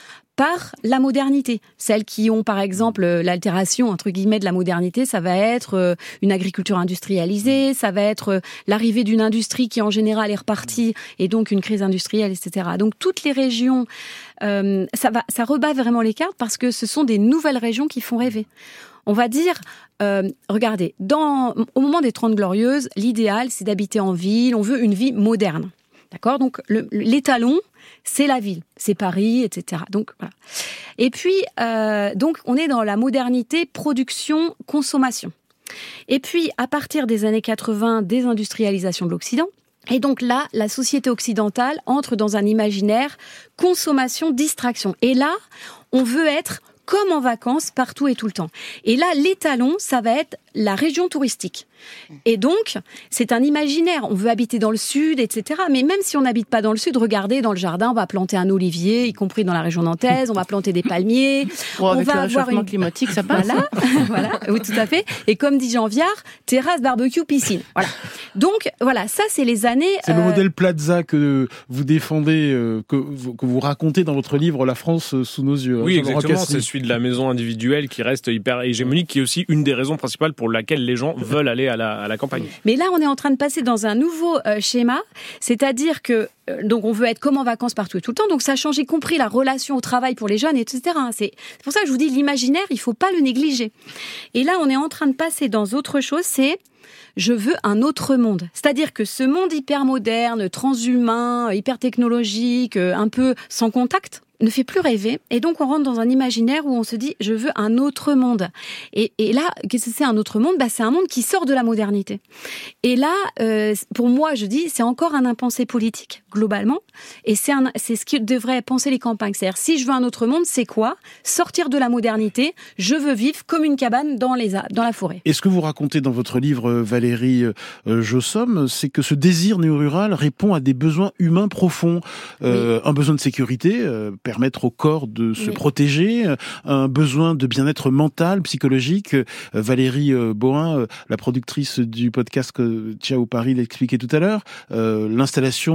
[SPEAKER 5] par la modernité. Celles qui ont, par exemple, l'altération, entre guillemets, de la modernité, ça va être une agriculture industrialisée, ça va être l'arrivée d'une industrie qui, en général, est repartie, et donc une crise industrielle, et cetera. Donc, toutes les régions, euh, ça va, ça rebat vraiment les cartes parce que ce sont des nouvelles régions qui font rêver. On va dire, euh, regardez, dans, au moment des Trente Glorieuses, l'idéal, c'est d'habiter en ville, on veut une vie moderne. D'accord ? Donc, le, l'étalon, c'est la ville, c'est Paris, et cetera. Donc, voilà. Et puis, euh, donc, on est dans la modernité, production, consommation. Et puis, à partir des années quatre-vingts, désindustrialisation de l'Occident. Et donc là, la société occidentale entre dans un imaginaire consommation, distraction. Et là, on veut être comme en vacances, partout et tout le temps. Et là, l'étalon, ça va être la région touristique. Et donc, c'est un imaginaire. On veut habiter dans le sud, et cetera. Mais même si on n'habite pas dans le sud, regardez, dans le jardin, on va planter un olivier, y compris dans la région nantaise, on va planter des palmiers.
[SPEAKER 6] Bon,
[SPEAKER 5] on
[SPEAKER 6] avec
[SPEAKER 5] va
[SPEAKER 6] le
[SPEAKER 5] avoir
[SPEAKER 6] réchauffement
[SPEAKER 5] une
[SPEAKER 6] climatique, ça passe.
[SPEAKER 5] Voilà, voilà, oui, tout à fait. Et comme dit Jean Viard, terrasse, barbecue, piscine. Voilà. Donc, voilà, ça, c'est les années...
[SPEAKER 4] C'est
[SPEAKER 5] euh...
[SPEAKER 4] le modèle Plaza que vous défendez, euh, que, vous, que vous racontez dans votre livre « La France sous nos yeux ».
[SPEAKER 8] Oui, exactement. C'est celui de la maison individuelle qui reste hyper hégémonique, qui est aussi une des raisons principales pour laquelle les gens veulent aller à la, à la campagne.
[SPEAKER 5] Mais là, on est en train de passer dans un nouveau euh, schéma, c'est-à-dire que euh, donc on veut être comme en vacances partout et tout le temps, donc ça change y compris la relation au travail pour les jeunes, et cetera. C'est, c'est pour ça que je vous dis, l'imaginaire, il faut pas le négliger. Et là, on est en train de passer dans autre chose, c'est je veux un autre monde. C'est-à-dire que ce monde hyper moderne, transhumain, hyper technologique, un peu sans contact, ne fait plus rêver. Et donc, on rentre dans un imaginaire où on se dit, je veux un autre monde. Et, et là, qu'est-ce que c'est un autre monde ? Bah, c'est un monde qui sort de la modernité. Et là, euh, pour moi, je dis, c'est encore un impensé politique, globalement. Et c'est, un, c'est ce que devraient penser les campagnes. C'est-à-dire, si je veux un autre monde, c'est quoi ? Sortir de la modernité. Je veux vivre comme une cabane dans, les, dans la forêt.
[SPEAKER 4] Et ce que vous racontez dans votre livre, Valérie euh, Jousson, c'est que ce désir néo-rural répond à des besoins humains profonds. Euh, oui. Un besoin de sécurité, euh, permettre au corps de se oui. protéger, un besoin de bien-être mental, psychologique. Valérie Bohin, la productrice du podcast que Ciao Paris l'expliquait tout à l'heure, euh, l'installation à la campagne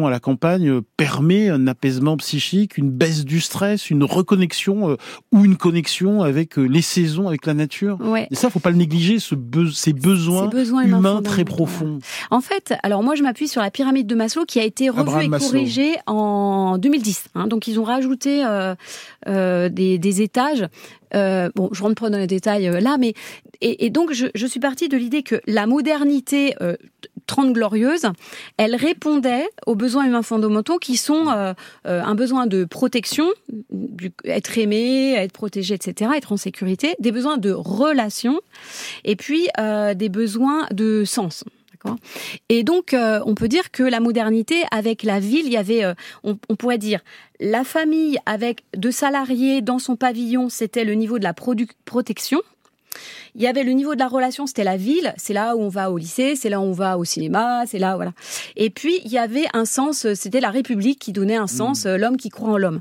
[SPEAKER 4] campagne permet un apaisement psychique, une baisse du stress, une reconnexion euh, ou une connexion avec euh, les saisons, avec la nature.
[SPEAKER 5] Ouais.
[SPEAKER 4] Et ça, faut pas le négliger, ce be- ces besoins,
[SPEAKER 5] Ces besoins
[SPEAKER 4] humains,
[SPEAKER 5] humains
[SPEAKER 4] très profonds.
[SPEAKER 5] En fait, alors moi je m'appuie sur la pyramide de Maslow qui a été revue
[SPEAKER 4] Abraham
[SPEAKER 5] et
[SPEAKER 4] Maslow.
[SPEAKER 5] corrigée en deux mille dix. Hein, donc ils ont rajouté euh, euh, des, des étages. Euh, bon, je rentre pas dans les détails euh, là, mais et, et donc je, je suis partie de l'idée que la modernité euh, trente glorieuses, elle répondait aux besoins humains fondamentaux qui sont euh, euh, un besoin de protection, du, être aimé, être protégé, et cetera, être en sécurité, des besoins de relation, et puis euh, des besoins de sens. D'accord ? Et donc, euh, on peut dire que la modernité, avec la ville, il y avait, euh, on, on pourrait dire, la famille avec deux salariés dans son pavillon, c'était le niveau de la produ- protection. Il y avait le niveau de la relation, c'était la ville, c'est là où on va au lycée, c'est là où on va au cinéma, c'est là, voilà. Et puis, il y avait un sens, c'était la République qui donnait un sens, mmh. l'homme qui croit en l'homme.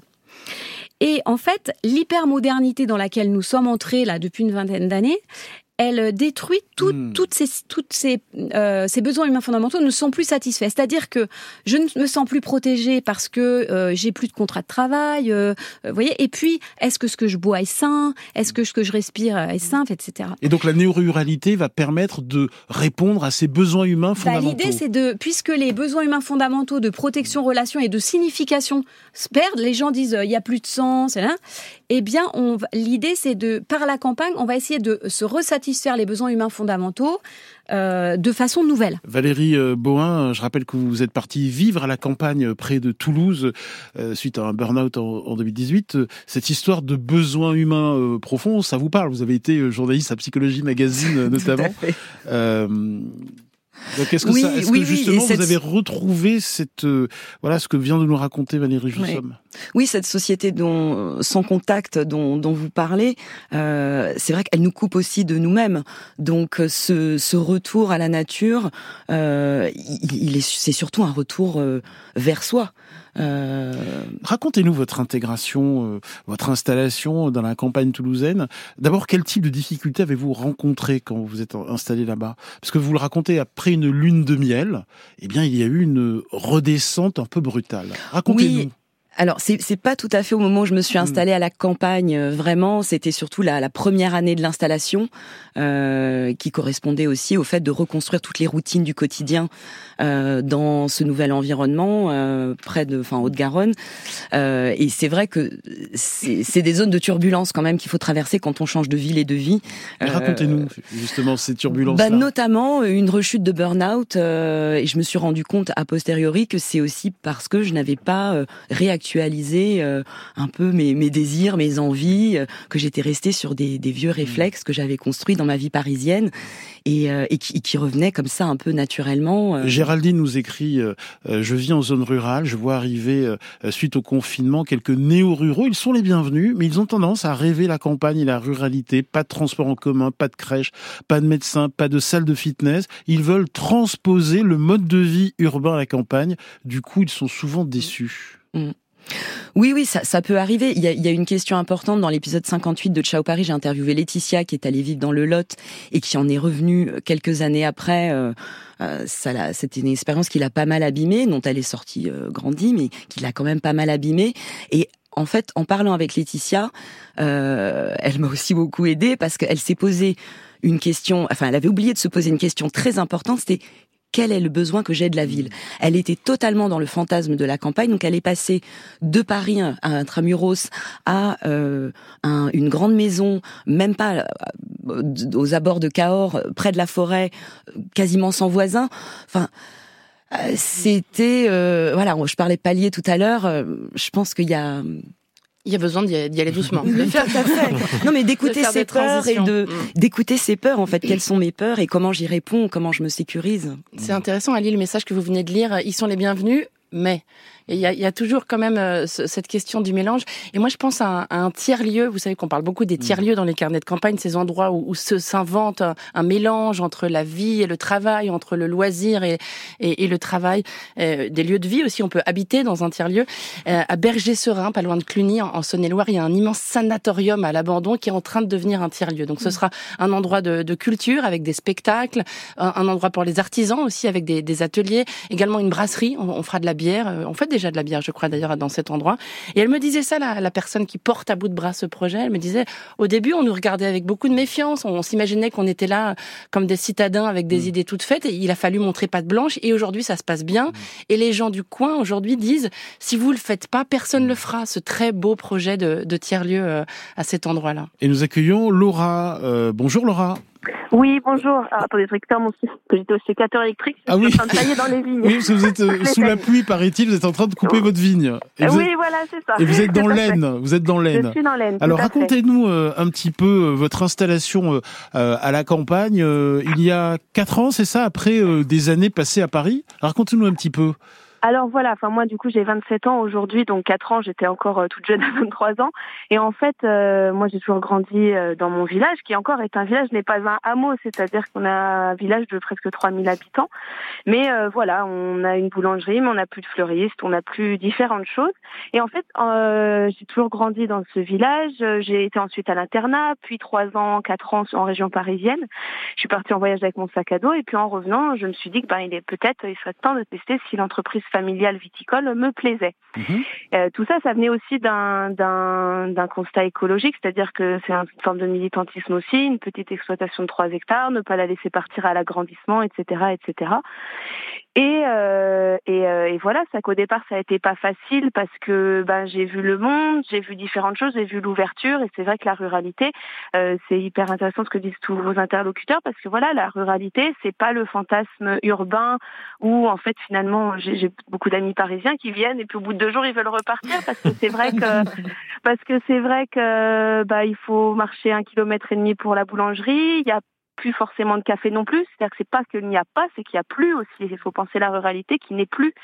[SPEAKER 5] Et en fait, l'hypermodernité dans laquelle nous sommes entrés là depuis une vingtaine d'années, elle détruit tout, mmh. toutes ces, toutes ces, euh, ces besoins humains fondamentaux ne sont plus satisfaits. C'est-à-dire que je ne me sens plus protégée parce que euh, j'ai plus de contrat de travail, euh, vous voyez. Et puis, est-ce que ce que je bois est sain ? Est-ce que ce que je respire est sain, et cetera.
[SPEAKER 4] Et donc la néo-ruralité va permettre de répondre à ces besoins humains fondamentaux.
[SPEAKER 5] Bah, l'idée, c'est de, puisque les besoins humains fondamentaux de protection, relation et de signification se perdent, les gens disent il euh, y a plus de sens, hein, eh bien, on, l'idée, c'est de, par la campagne, on va essayer de se resatisfaire les besoins humains fondamentaux euh, de façon nouvelle.
[SPEAKER 4] Valérie euh, Bohin, je rappelle que vous êtes partie vivre à la campagne près de Toulouse euh, suite à un burn-out en, en deux mille dix-huit. Cette histoire de besoins humains euh, profonds, ça vous parle ? Vous avez été journaliste à Psychologie Magazine notamment. Euh, donc est-ce que,
[SPEAKER 7] oui,
[SPEAKER 4] ça, est-ce
[SPEAKER 7] oui,
[SPEAKER 4] que justement
[SPEAKER 7] oui, cette...
[SPEAKER 4] vous avez retrouvé cette euh, voilà ce que vient de nous raconter Valérie Jussomme ?
[SPEAKER 7] Oui. oui, cette société dont sans contact dont, dont vous parlez, euh, c'est vrai qu'elle nous coupe aussi de nous-mêmes. Donc ce, ce retour à la nature, euh, il, il est, c'est surtout un retour euh, vers soi. Euh...
[SPEAKER 4] Racontez-nous votre intégration, euh, votre installation dans la campagne toulousaine. D'abord, quel type de difficultés avez-vous rencontré quand vous êtes installé là-bas ? Parce que vous le racontez, après une lune de miel, eh bien, il y a eu une redescente un peu brutale. Racontez-nous.
[SPEAKER 7] Oui. Alors, c'est, c'est pas tout à fait au moment où je me suis installée à la campagne, euh, vraiment. C'était surtout la, la première année de l'installation, euh, qui correspondait aussi au fait de reconstruire toutes les routines du quotidien euh, dans ce nouvel environnement, euh, près de, enfin, Haute-Garonne. Euh, et c'est vrai que c'est, c'est des zones de turbulence quand même qu'il faut traverser quand on change de ville et de vie.
[SPEAKER 4] Euh, Racontez-nous justement ces turbulences.
[SPEAKER 7] Bah, notamment une rechute de burn-out. Euh, et je me suis rendu compte a posteriori que c'est aussi parce que je n'avais pas euh, réactualisé actualiser euh, un peu mes, mes désirs, mes envies, euh, que j'étais restée sur des, des vieux réflexes que j'avais construits dans ma vie parisienne et, euh, et, qui, et qui revenaient comme ça un peu naturellement. Euh.
[SPEAKER 4] Géraldine nous écrit euh, « Je vis en zone rurale, je vois arriver, euh, suite au confinement, quelques néo-ruraux. Ils sont les bienvenus, mais ils ont tendance à rêver la campagne et la ruralité. Pas de transport en commun, pas de crèche, pas de médecin, pas de salle de fitness. Ils veulent transposer le mode de vie urbain à la campagne. Du coup, ils sont souvent déçus.
[SPEAKER 7] Mmh. » Oui, oui, ça, ça peut arriver. Il y, a, il y a une question importante dans l'épisode cinquante-huit de Ciao Paris. J'ai interviewé Laetitia qui est allée vivre dans le Lot et qui en est revenue quelques années après. Euh, euh, ça l'a, c'était une expérience qui l'a pas mal abîmée, dont elle est sortie euh, grandie, mais qui l'a quand même pas mal abîmée. Et en fait, en parlant avec Laetitia, euh, elle m'a aussi beaucoup aidée parce qu'elle s'est posé une question. Enfin, elle avait oublié de se poser une question très importante. C'était quel est le besoin que j'ai de la ville ? Elle était totalement dans le fantasme de la campagne, donc elle est passée de Paris à Intramuros à euh, un, une grande maison, même pas euh, aux abords de Cahors, près de la forêt, quasiment sans voisins. Enfin, euh, c'était... Euh, voilà, je parlais palier tout à l'heure, euh, je pense qu'il y a...
[SPEAKER 6] Il y a besoin d'y aller doucement.
[SPEAKER 7] De faire, tout à fait. Non, mais d'écouter de ses peurs et de, mmh. d'écouter ses peurs, en fait. Quelles sont mes peurs et comment j'y réponds, comment je me sécurise.
[SPEAKER 6] C'est intéressant, Ali, le message que vous venez de lire. Ils sont les bienvenus, mais il y a, il y a toujours quand même euh, cette question du mélange. Et moi, je pense à un, à un tiers-lieu. Vous savez qu'on parle beaucoup des tiers-lieux dans les carnets de campagne, ces endroits où, où se, s'invente un, un mélange entre la vie et le travail, entre le loisir et, et, et le travail. Euh, des lieux de vie aussi, on peut habiter dans un tiers-lieu. Euh, à Berger-Serin, pas loin de Cluny, en, en Saône-et-Loire, il y a un immense sanatorium à l'abandon qui est en train de devenir un tiers-lieu. Donc ce sera un endroit de, de culture avec des spectacles, un, un endroit pour les artisans aussi avec des, des ateliers, également une brasserie, on, on fera de la bière, on fait des déjà de la bière, je crois d'ailleurs, dans cet endroit. Et elle me disait ça, la, la personne qui porte à bout de bras ce projet. Elle me disait, au début, on nous regardait avec beaucoup de méfiance. On, on s'imaginait qu'on était là comme des citadins avec des mmh. idées toutes faites. Et il a fallu montrer patte blanche. Et aujourd'hui, ça se passe bien. Mmh. Et les gens du coin, aujourd'hui, disent, si vous le faites pas, personne ne le fera. Ce très beau projet de, de tiers-lieu euh, à cet endroit-là.
[SPEAKER 4] Et nous accueillons Laura. Euh, bonjour Laura.
[SPEAKER 9] Oui, bonjour. Ah, attendez, je récupère mon fils, que j'étais au sécateur électrique. Je
[SPEAKER 4] ah
[SPEAKER 9] suis
[SPEAKER 4] oui.
[SPEAKER 9] en train de tailler dans les vignes.
[SPEAKER 4] Oui, parce que vous êtes euh, sous la pluie, paraît-il, vous êtes en train de couper oh. votre vigne.
[SPEAKER 9] Et oui,
[SPEAKER 4] êtes...
[SPEAKER 9] voilà, c'est ça.
[SPEAKER 4] Et vous êtes dans l'Aisne. Vous êtes dans l'Aisne.
[SPEAKER 9] Je suis dans l'Aisne.
[SPEAKER 4] Alors, racontez-nous euh, un petit peu euh, votre installation euh, à la campagne. Euh, il y a quatre ans, c'est ça, après euh, des années passées à Paris. Racontez-nous un petit peu.
[SPEAKER 9] Alors voilà, enfin moi du coup j'ai vingt-sept ans aujourd'hui, donc quatre ans j'étais encore euh, toute jeune à vingt-trois ans. Et en fait, euh, moi j'ai toujours grandi euh, dans mon village, qui encore est un village, n'est pas un hameau, c'est-à-dire qu'on a un village de presque trois mille habitants. Mais euh, voilà, on a une boulangerie, mais on n'a plus de fleuriste, on n'a plus différentes choses. Et en fait, euh, j'ai toujours grandi dans ce village. J'ai été ensuite à l'internat, puis trois ans, quatre ans en région parisienne. Je suis partie en voyage avec mon sac à dos, et puis en revenant, je me suis dit que ben il est peut-être, il serait temps de tester si l'entreprise familiale viticole me plaisait. Mmh. Euh, tout ça, ça venait aussi d'un, d'un, d'un constat écologique, c'est-à-dire que c'est une forme de militantisme aussi, une petite exploitation de trois hectares, ne pas la laisser partir à l'agrandissement, et cetera, et cetera. Et, euh, et, euh, et voilà, c'est qu'au départ, ça a été pas facile parce que ben j'ai vu le monde, j'ai vu différentes choses, j'ai vu l'ouverture, et c'est vrai que la ruralité, euh, c'est hyper intéressant ce que disent tous vos interlocuteurs, parce que voilà, la ruralité, c'est pas le fantasme urbain où en fait finalement j'ai, j'ai beaucoup d'amis parisiens qui viennent et puis au bout de deux jours ils veulent repartir parce que c'est vrai que parce que c'est vrai que bah il faut marcher un kilomètre et demi pour la boulangerie, il y a plus forcément de café non plus, c'est-à-dire que c'est pas qu'il n'y a pas, c'est qu'il y a plus aussi. Il faut penser la ruralité qui n'est plus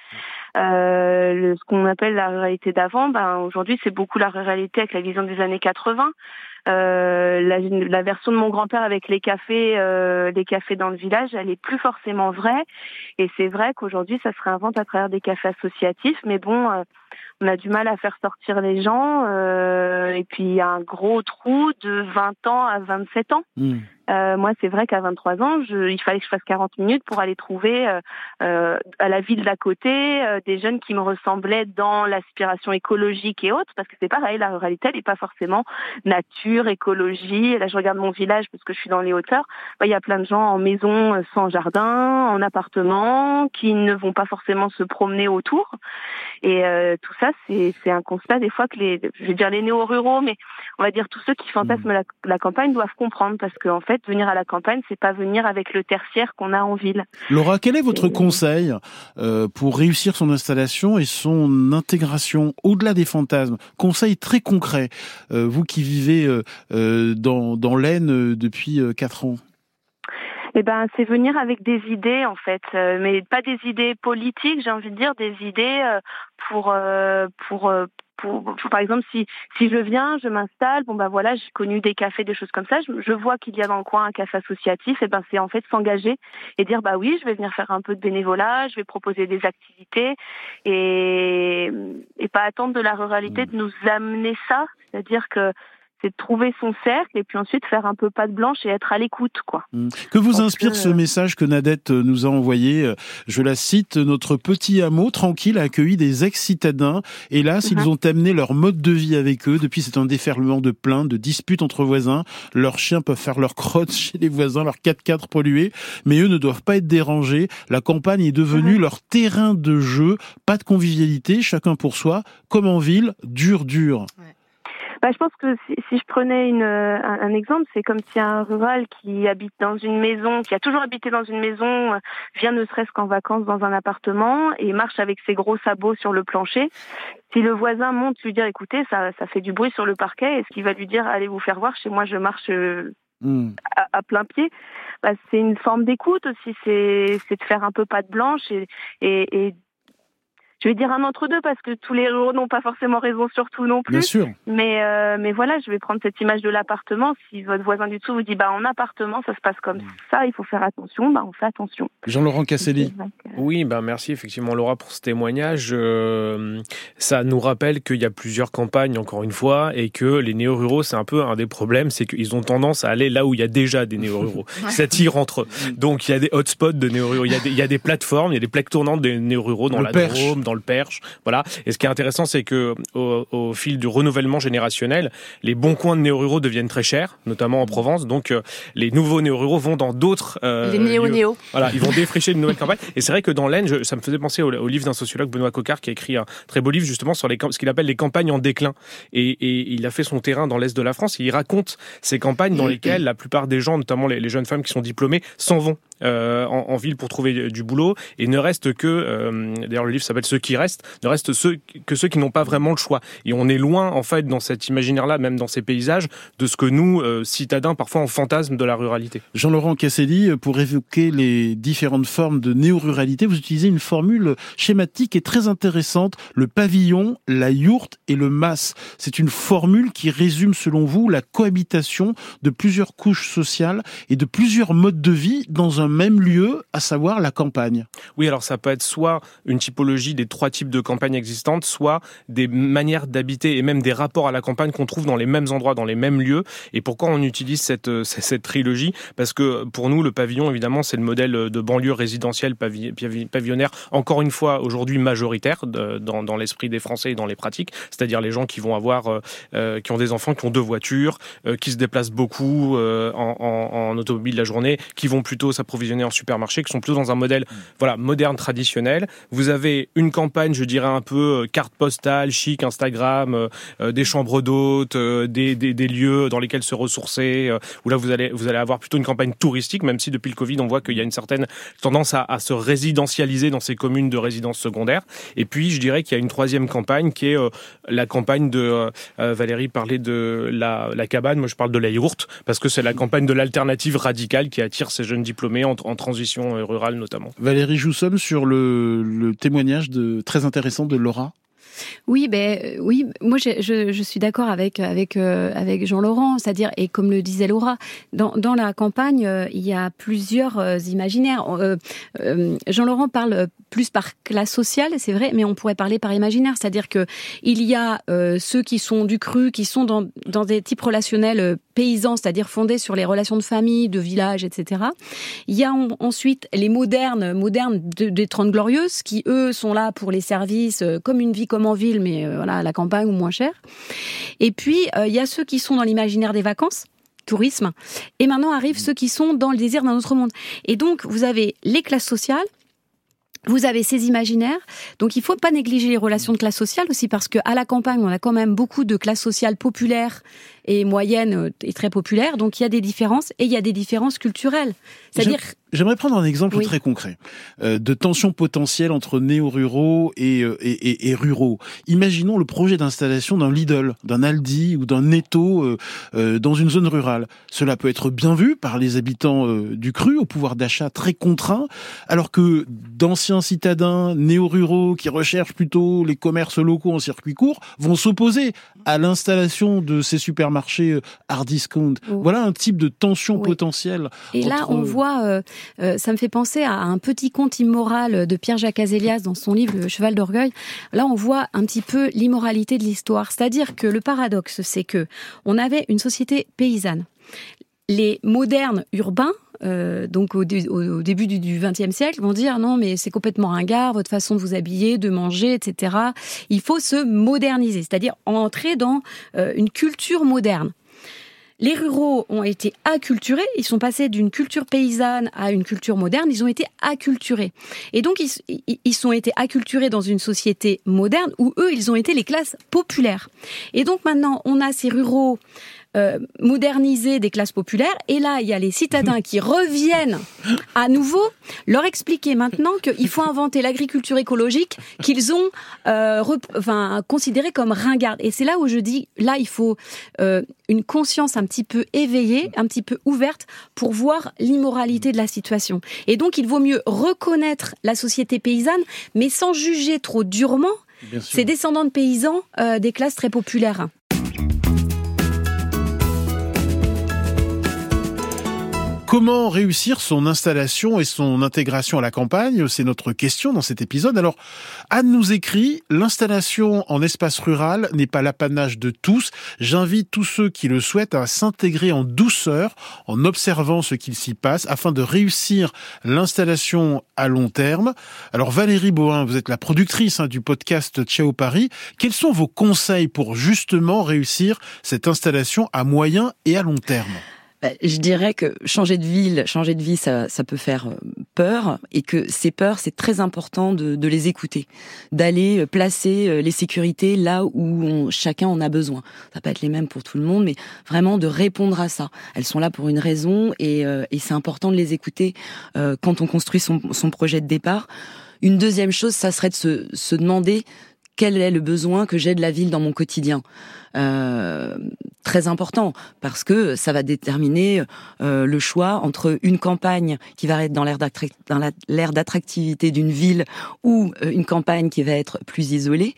[SPEAKER 9] euh, le, ce qu'on appelle la ruralité d'avant. Ben aujourd'hui c'est beaucoup la ruralité avec la vision des années quatre-vingts. Euh, la, la version de mon grand-père avec les cafés, euh, les cafés dans le village, elle est plus forcément vraie. Et c'est vrai qu'aujourd'hui ça se réinvente à travers des cafés associatifs, mais bon. Euh, On a du mal à faire sortir les gens euh, et puis il y a un gros trou de vingt ans à vingt-sept ans. Mmh. Euh, moi, c'est vrai qu'à vingt-trois ans, je, il fallait que je fasse quarante minutes pour aller trouver euh, euh, à la ville d'à côté euh, des jeunes qui me ressemblaient dans l'aspiration écologique et autres, parce que c'est pareil, la ruralité, elle n'est pas forcément nature, écologie. Là, je regarde mon village parce que je suis dans les hauteurs. Il bah, y a plein de gens en maison sans jardin, en appartement, qui ne vont pas forcément se promener autour. Et euh, tout ça, c'est, c'est un constat des fois que les, je vais dire les néo-ruraux, mais on va dire tous ceux qui fantasment la, la campagne doivent comprendre, parce qu'en fait, venir à la campagne, c'est pas venir avec le tertiaire qu'on a en ville.
[SPEAKER 4] Laura, quel est votre et... conseil euh, pour réussir son installation et son intégration au-delà des fantasmes? Conseil très concret, euh, vous qui vivez euh, euh, dans, dans l'Aisne depuis euh, quatre ans.
[SPEAKER 9] Eh ben, c'est venir avec des idées en fait, euh, mais pas des idées politiques, j'ai envie de dire des idées euh, pour euh, pour, euh, pour pour par exemple si si je viens, je m'installe, bon ben voilà, j'ai connu des cafés, des choses comme ça, je, je vois qu'il y a dans le coin un café associatif, et ben c'est en fait s'engager et dire bah oui, je vais venir faire un peu de bénévolat, je vais proposer des activités et et pas attendre de la ruralité de nous amener ça, c'est-à-dire que c'est de trouver son cercle et puis ensuite faire un peu patte blanche et être à l'écoute, quoi.
[SPEAKER 4] Que vous Parce inspire que... ce message que Nadette nous a envoyé? Je la cite: notre petit hameau tranquille a accueilli des ex-citadins. Hélas, mm-hmm. ils ont amené leur mode de vie avec eux. Depuis, c'est un déferlement de plaintes, de disputes entre voisins. Leurs chiens peuvent faire leur crotte chez les voisins, leurs quatre-quatre pollués. Mais eux ne doivent pas être dérangés. La campagne est devenue mm-hmm. leur terrain de jeu. Pas de convivialité, chacun pour soi. Comme en ville, dur, dur. Ouais.
[SPEAKER 9] Bah, je pense que si, si je prenais une, un, un exemple, c'est comme si un rural qui habite dans une maison, qui a toujours habité dans une maison, vient ne serait-ce qu'en vacances dans un appartement et marche avec ses gros sabots sur le plancher. Si le voisin monte lui dire, écoutez, ça, ça fait du bruit sur le parquet, est-ce qu'il va lui dire, allez vous faire voir, chez moi je marche euh, mmh. à, à plein pied? Bah, c'est une forme d'écoute aussi, c'est, c'est de faire un peu patte blanche et, et, et je vais dire un entre-deux parce que tous les ruraux n'ont pas forcément raison sur tout non plus.
[SPEAKER 4] Bien sûr.
[SPEAKER 9] Mais, euh, mais voilà, je vais prendre cette image de l'appartement. Si votre voisin du dessous vous dit, bah, en appartement, ça se passe comme mmh. ça, il faut faire attention, bah, on fait attention.
[SPEAKER 4] Jean-Laurent Casselli.
[SPEAKER 8] Oui, ben, merci effectivement Laura pour ce témoignage. Euh, ça nous rappelle qu'il y a plusieurs campagnes, encore une fois, et que les néo-ruraux, c'est un peu un des problèmes, c'est qu'ils ont tendance à aller là où il y a déjà des néo-ruraux. Ils s'attirent entre eux. Donc, il y a des hotspots de néo-ruraux. Il y a des, il y a des plateformes, il y a des plaques tournantes des néo-ruraux dans
[SPEAKER 4] le
[SPEAKER 8] la Drôme, dans dans le Perche, voilà. Et ce qui est intéressant, c'est que au, au fil du renouvellement générationnel, les bons coins de néo-ruraux deviennent très chers, notamment en Provence. Donc, euh, les nouveaux néo-ruraux vont dans d'autres euh,
[SPEAKER 6] les néo-néo.
[SPEAKER 8] Voilà, ils vont défricher une nouvelle campagne. Et c'est vrai que dans l'Aisne, je, ça me faisait penser au, au livre d'un sociologue, Benoît Coquart, qui a écrit un très beau livre justement sur les, ce qu'il appelle les campagnes en déclin. Et, et il a fait son terrain dans l'Est de la France et il raconte ces campagnes dans lesquelles la plupart des gens, notamment les, les jeunes femmes qui sont diplômées, s'en vont. Euh, en, en ville pour trouver du boulot et ne reste que, euh, d'ailleurs le livre s'appelle Ceux qui restent, ne reste ceux, que ceux qui n'ont pas vraiment le choix. Et on est loin en fait dans cet imaginaire-là, même dans ces paysages, de ce que nous, euh, citadins, parfois on fantasme de la ruralité.
[SPEAKER 4] Jean-Laurent Casselli, pour évoquer les différentes formes de néo-ruralité, vous utilisez une formule schématique et très intéressante, le pavillon, la yourte et le mas. C'est une formule qui résume selon vous la cohabitation de plusieurs couches sociales et de plusieurs modes de vie dans un même lieu, à savoir la campagne.
[SPEAKER 8] Oui, alors ça peut être soit une typologie des trois types de campagnes existantes, soit des manières d'habiter et même des rapports à la campagne qu'on trouve dans les mêmes endroits, dans les mêmes lieux. Et pourquoi on utilise cette, cette trilogie ? Parce que pour nous, le pavillon, évidemment, c'est le modèle de banlieue résidentielle pavi, pavi, pavillonnaire, encore une fois, aujourd'hui majoritaire de, dans, dans l'esprit des Français et dans les pratiques, c'est-à-dire les gens qui vont avoir, euh, qui ont des enfants, qui ont deux voitures, euh, qui se déplacent beaucoup euh, en, en, en automobile la journée, qui vont plutôt s'approvisionner en supermarché, qui sont plutôt dans un modèle voilà, moderne, traditionnel. Vous avez une campagne, je dirais un peu euh, carte postale, chic, Instagram, euh, euh, des chambres d'hôtes, euh, des, des, des lieux dans lesquels se ressourcer, euh, où là vous allez, vous allez avoir plutôt une campagne touristique, même si depuis le Covid on voit qu'il y a une certaine tendance à, à se résidentialiser dans ces communes de résidence secondaire. Et puis je dirais qu'il y a une troisième campagne qui est euh, la campagne de, euh, Valérie parlait de la, la cabane, moi je parle de la yourte, parce que c'est la campagne de l'alternative radicale qui attire ces jeunes diplômés en, en transition rurale notamment.
[SPEAKER 4] Valérie Joussomme, sur le, le témoignage de, très intéressant de Laura.
[SPEAKER 5] Oui, ben oui, moi je, je, je suis d'accord avec avec euh, avec Jean-Laurent, c'est-à-dire, et comme le disait Laura, dans dans la campagne euh, il y a plusieurs euh, imaginaires. Euh, euh, Jean-Laurent parle plus par classe sociale, c'est vrai, mais on pourrait parler par imaginaire, c'est-à-dire que il y a euh, ceux qui sont du cru, qui sont dans dans des types relationnels euh, paysans, c'est-à-dire fondés sur les relations de famille, de village, et cetera. Il y a on, ensuite les modernes, modernes de, des Trente Glorieuses, qui eux sont là pour les services, euh, comme une vie comme en ville, mais euh, voilà, à la campagne ou moins cher. Et puis euh, il y a ceux qui sont dans l'imaginaire des vacances, tourisme, et maintenant arrivent ceux qui sont dans le désir d'un autre monde. Et donc vous avez les classes sociales. Vous avez ces imaginaires, donc il faut pas négliger les relations de classe sociale aussi, parce que à la campagne, on a quand même beaucoup de classes sociales populaires et moyennes et très populaires, donc il y a des différences, et il y a des différences culturelles. C'est-à-dire...
[SPEAKER 4] J'aimerais prendre un exemple oui. très concret euh, de tensions potentielles entre néo-ruraux et, euh, et, et, et ruraux. Imaginons le projet d'installation d'un Lidl, d'un Aldi ou d'un Netto euh, euh, dans une zone rurale. Cela peut être bien vu par les habitants euh, du cru, au pouvoir d'achat très contraint, alors que d'anciens citadins néo-ruraux qui recherchent plutôt les commerces locaux en circuit court vont s'opposer à l'installation de ces supermarchés euh, hard discount. Oh. Voilà un type de tension oui. potentielle.
[SPEAKER 5] Et là, on voit... Euh, Euh, ça me fait penser à un petit conte immoral de Pierre-Jacques Azélias dans son livre Le Cheval d'Orgueil. Là, on voit un petit peu l'immoralité de l'histoire. C'est-à-dire que le paradoxe, c'est que on avait une société paysanne. Les modernes urbains, euh, donc au, dé- au début du vingtième siècle, vont dire non, mais c'est complètement ringard, votre façon de vous habiller, de manger, et cetera. Il faut se moderniser, c'est-à-dire entrer dans euh, une culture moderne. Les ruraux ont été acculturés, ils sont passés d'une culture paysanne à une culture moderne, ils ont été acculturés. Et donc, ils, ils ont été acculturés dans une société moderne où eux, ils ont été les classes populaires. Et donc maintenant, on a ces ruraux euh, modernisés des classes populaires, et là, il y a les citadins qui reviennent à nouveau leur expliquer maintenant qu'il faut inventer l'agriculture écologique qu'ils ont euh, rep- enfin, considérée comme ringarde. Et c'est là où je dis, là, il faut euh, une conscience un petit peu éveillée, un petit peu ouverte pour voir l'immoralité de la situation. Et donc, il vaut mieux reconnaître la société paysanne, mais sans juger trop durement ces descendants de paysans euh, des classes très populaires.
[SPEAKER 4] Comment réussir son installation et son intégration à la campagne? C'est notre question dans cet épisode. Alors, Anne nous écrit, l'installation en espace rural n'est pas l'apanage de tous. J'invite tous ceux qui le souhaitent à s'intégrer en douceur, en observant ce qu'il s'y passe, afin de réussir l'installation à long terme. Alors, Valérie Bohin, vous êtes la productrice hein, du podcast Ciao Paris. Quels sont vos conseils pour justement réussir cette installation à moyen et à long terme?
[SPEAKER 7] Je dirais que changer de ville, changer de vie, ça, ça peut faire peur, et que ces peurs, c'est très important de, de les écouter, d'aller placer les sécurités là où on, chacun en a besoin. Ça va pas être les mêmes pour tout le monde, mais vraiment de répondre à ça. Elles sont là pour une raison, et, et c'est important de les écouter euh, quand on construit son, son projet de départ. Une deuxième chose, ça serait de se, se demander quel est le besoin que j'ai de la ville dans mon quotidien. Euh, très important, parce que ça va déterminer euh, le choix entre une campagne qui va être dans l'aire d'attrac- dans la, l'aire d'attractivité d'une ville ou euh, une campagne qui va être plus isolée,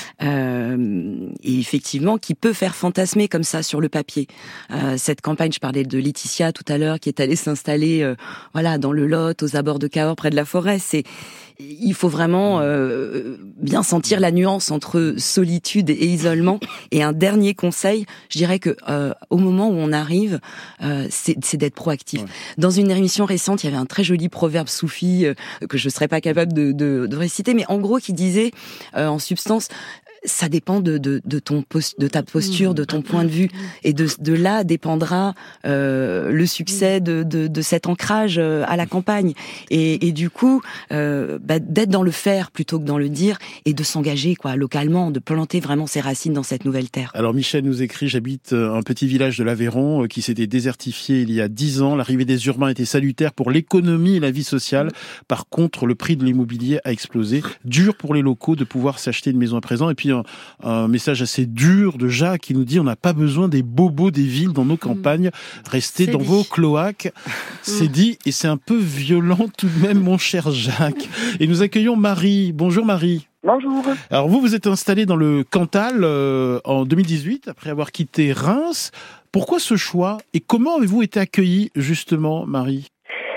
[SPEAKER 7] euh, et effectivement qui peut faire fantasmer comme ça sur le papier. Euh, cette campagne, je parlais de Laetitia tout à l'heure, qui est allée s'installer euh, voilà, dans le Lot, aux abords de Cahors, près de la forêt. C'est, il faut vraiment euh, bien sentir la nuance entre solitude et isolement. Et un dernier conseil, je dirais que euh, au moment où on arrive, euh, c'est, c'est d'être proactif. Ouais. Dans une émission récente, il y avait un très joli proverbe soufi euh, que je ne serais pas capable de, de, de réciter, mais en gros qui disait, euh, en substance, ça dépend de, de, de, ton post, de ta posture, de ton point de vue. Et de, de là dépendra euh, le succès de, de, de cet ancrage à la campagne. Et, et du coup, euh, bah, d'être dans le faire plutôt que dans le dire, et de s'engager quoi, localement, de planter vraiment ses racines dans cette nouvelle terre.
[SPEAKER 4] Alors Michel nous écrit, j'habite un petit village de l'Aveyron qui s'était désertifié il y a dix ans. L'arrivée des urbains était salutaire pour l'économie et la vie sociale. Par contre, le prix de l'immobilier a explosé. Dur pour les locaux de pouvoir s'acheter une maison à présent. Et puis, Un, un message assez dur de Jacques qui nous dit on n'a pas besoin des bobos des villes dans nos campagnes, restez c'est dans dit. Vos cloaques. C'est dit, et c'est un peu violent tout de même, mon cher Jacques. Et nous accueillons Marie. Bonjour Marie.
[SPEAKER 10] Bonjour.
[SPEAKER 4] Alors vous, vous êtes installée dans le Cantal euh, en deux mille dix-huit, après avoir quitté Reims. Pourquoi ce choix et comment avez-vous été accueillie justement, Marie ?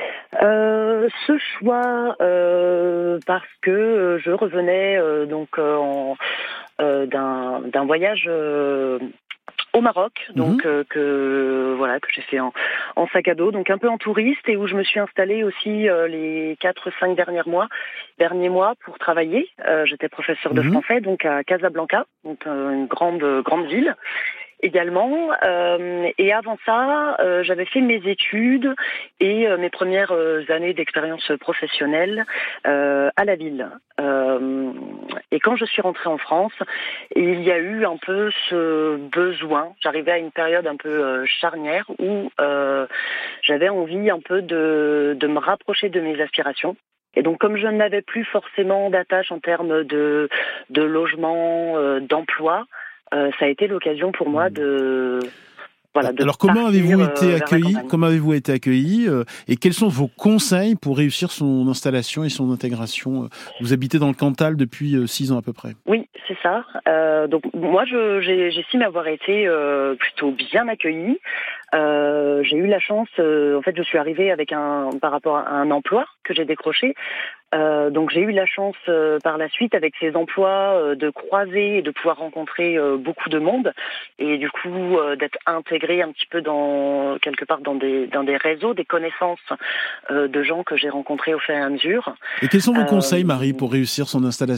[SPEAKER 10] Euh, ce choix euh, parce que je revenais euh, donc euh, en, euh, d'un, d'un voyage euh, au Maroc, donc mmh. euh, que voilà que j'ai fait en, en sac à dos, donc un peu en touriste, et où je me suis installée aussi euh, les quatre cinq derniers mois, derniers mois pour travailler. Euh, j'étais professeure de mmh. français donc à Casablanca, donc euh, une grande grande ville. Également, euh, et avant ça, euh, j'avais fait mes études et euh, mes premières euh, années d'expérience professionnelle euh, à la ville. Euh, et quand je suis rentrée en France, il y a eu un peu ce besoin. J'arrivais à une période un peu euh, charnière où euh, j'avais envie un peu de, de me rapprocher de mes aspirations. Et donc, comme je n'avais plus forcément d'attache en termes de, de logement, euh, d'emploi, Euh, ça a été l'occasion pour moi de voilà. De
[SPEAKER 4] Alors comment avez-vous été accueilli Comment avez-vous été accueilli euh, et quels sont vos conseils pour réussir son installation et son intégration? Vous habitez dans le Cantal depuis euh, six ans à peu près.
[SPEAKER 10] Oui, c'est ça. Euh, donc moi, je, j'ai, j'estime avoir été euh, plutôt bien accueillie. Euh, j'ai eu la chance. Euh, en fait, je suis arrivée avec un par rapport à un emploi que j'ai décroché. Euh, donc j'ai eu la chance euh, par la suite avec ces emplois euh, de croiser et de pouvoir rencontrer euh, beaucoup de monde et du coup euh, d'être intégré un petit peu dans quelque part dans des dans des réseaux, des connaissances euh, de gens que j'ai rencontrés au fur et à mesure.
[SPEAKER 4] Et quels sont vos euh, conseils, Marie, pour réussir son installation ?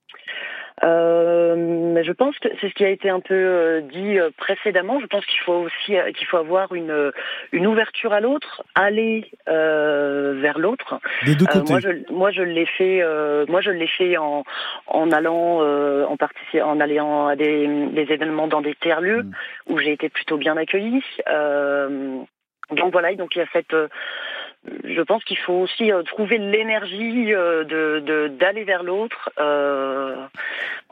[SPEAKER 10] Euh, mais je pense que c'est ce qui a été un peu euh, dit euh, précédemment. Je pense qu'il faut aussi euh, qu'il faut avoir une une ouverture à l'autre, aller euh, vers l'autre.
[SPEAKER 4] Des deux côtés.
[SPEAKER 10] Euh, moi, je moi je l'ai fait. Euh, moi, je l'ai fait en en allant euh, en participant, en allant à des, des événements dans des tiers-lieux mmh. où j'ai été plutôt bien accueillie. Euh, donc voilà. Donc il y a cette euh, je pense qu'il faut aussi euh, trouver l'énergie euh, de, de d'aller vers l'autre euh,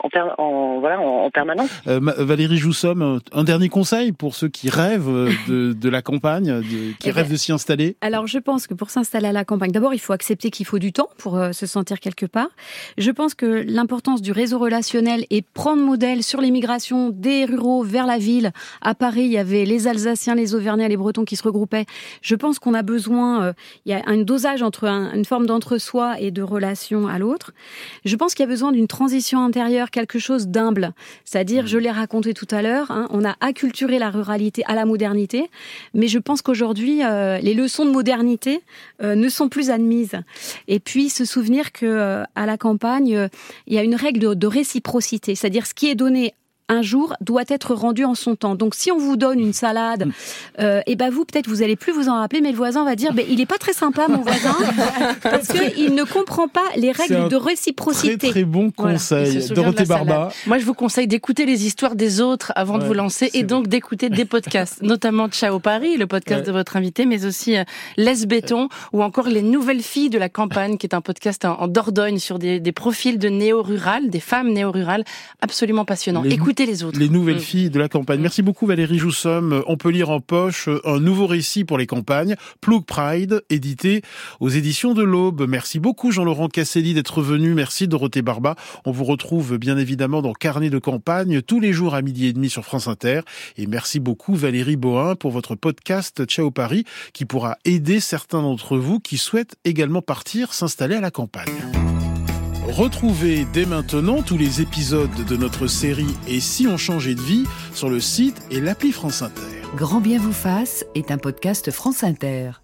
[SPEAKER 10] en, per, en voilà en, en permanence.
[SPEAKER 4] Euh, Valérie Joussomme, un dernier conseil pour ceux qui rêvent de, de la campagne, de, qui eh rêvent ben, de s'y installer.
[SPEAKER 5] Alors je pense que pour s'installer à la campagne, d'abord il faut accepter qu'il faut du temps pour euh, se sentir quelque part. Je pense que l'importance du réseau relationnel et prendre modèle sur l'immigration des ruraux vers la ville. À Paris, il y avait les Alsaciens, les Auvergnats, les Bretons qui se regroupaient. Je pense qu'on a besoin, euh, il y a un dosage entre un, une forme d'entre-soi et de relation à l'autre. Je pense qu'il y a besoin d'une transition intérieure, quelque chose d'humble. C'est-à-dire, je l'ai raconté tout à l'heure, hein, on a acculturé la ruralité à la modernité, mais je pense qu'aujourd'hui, euh, les leçons de modernité euh, ne sont plus admises. Et puis, se souvenir que euh, à la campagne, euh, il y a une règle de, de réciprocité, c'est-à-dire ce qui est donné un jour doit être rendu en son temps. Donc si on vous donne une salade, euh, et ben vous peut-être vous allez plus vous en rappeler, mais le voisin va dire ben il est pas très sympa mon voisin parce que il ne comprend pas les règles de réciprocité.
[SPEAKER 4] Très très bon conseil, voilà. Dorothée Barba.
[SPEAKER 6] Moi je vous conseille d'écouter les histoires des autres avant ouais, de vous lancer et donc vrai. d'écouter des podcasts, notamment Ciao Paris, le podcast ouais. de votre invité, mais aussi euh, Les Béton ou encore Les Nouvelles Filles de la Campagne, qui est un podcast en, en Dordogne sur des, des profils de néo-rurales, des femmes néo-rurales, absolument passionnants. Les Écoutez les autres.
[SPEAKER 4] Les nouvelles mmh. filles de la campagne. Merci beaucoup Valérie Joussomme. On peut lire en poche un nouveau récit pour les campagnes, Ploug Pride, édité aux éditions de l'Aube. Merci beaucoup Jean-Laurent Casselli d'être venu. Merci Dorothée Barba. On vous retrouve bien évidemment dans Carnet de campagne tous les jours à midi et demi sur France Inter. Et merci beaucoup Valérie Bohin pour votre podcast Ciao Paris qui pourra aider certains d'entre vous qui souhaitent également partir s'installer à la campagne. Retrouvez dès maintenant tous les épisodes de notre série « Et si on changeait de vie » sur le site et l'appli France Inter.
[SPEAKER 1] Grand bien vous fasse est un podcast France Inter.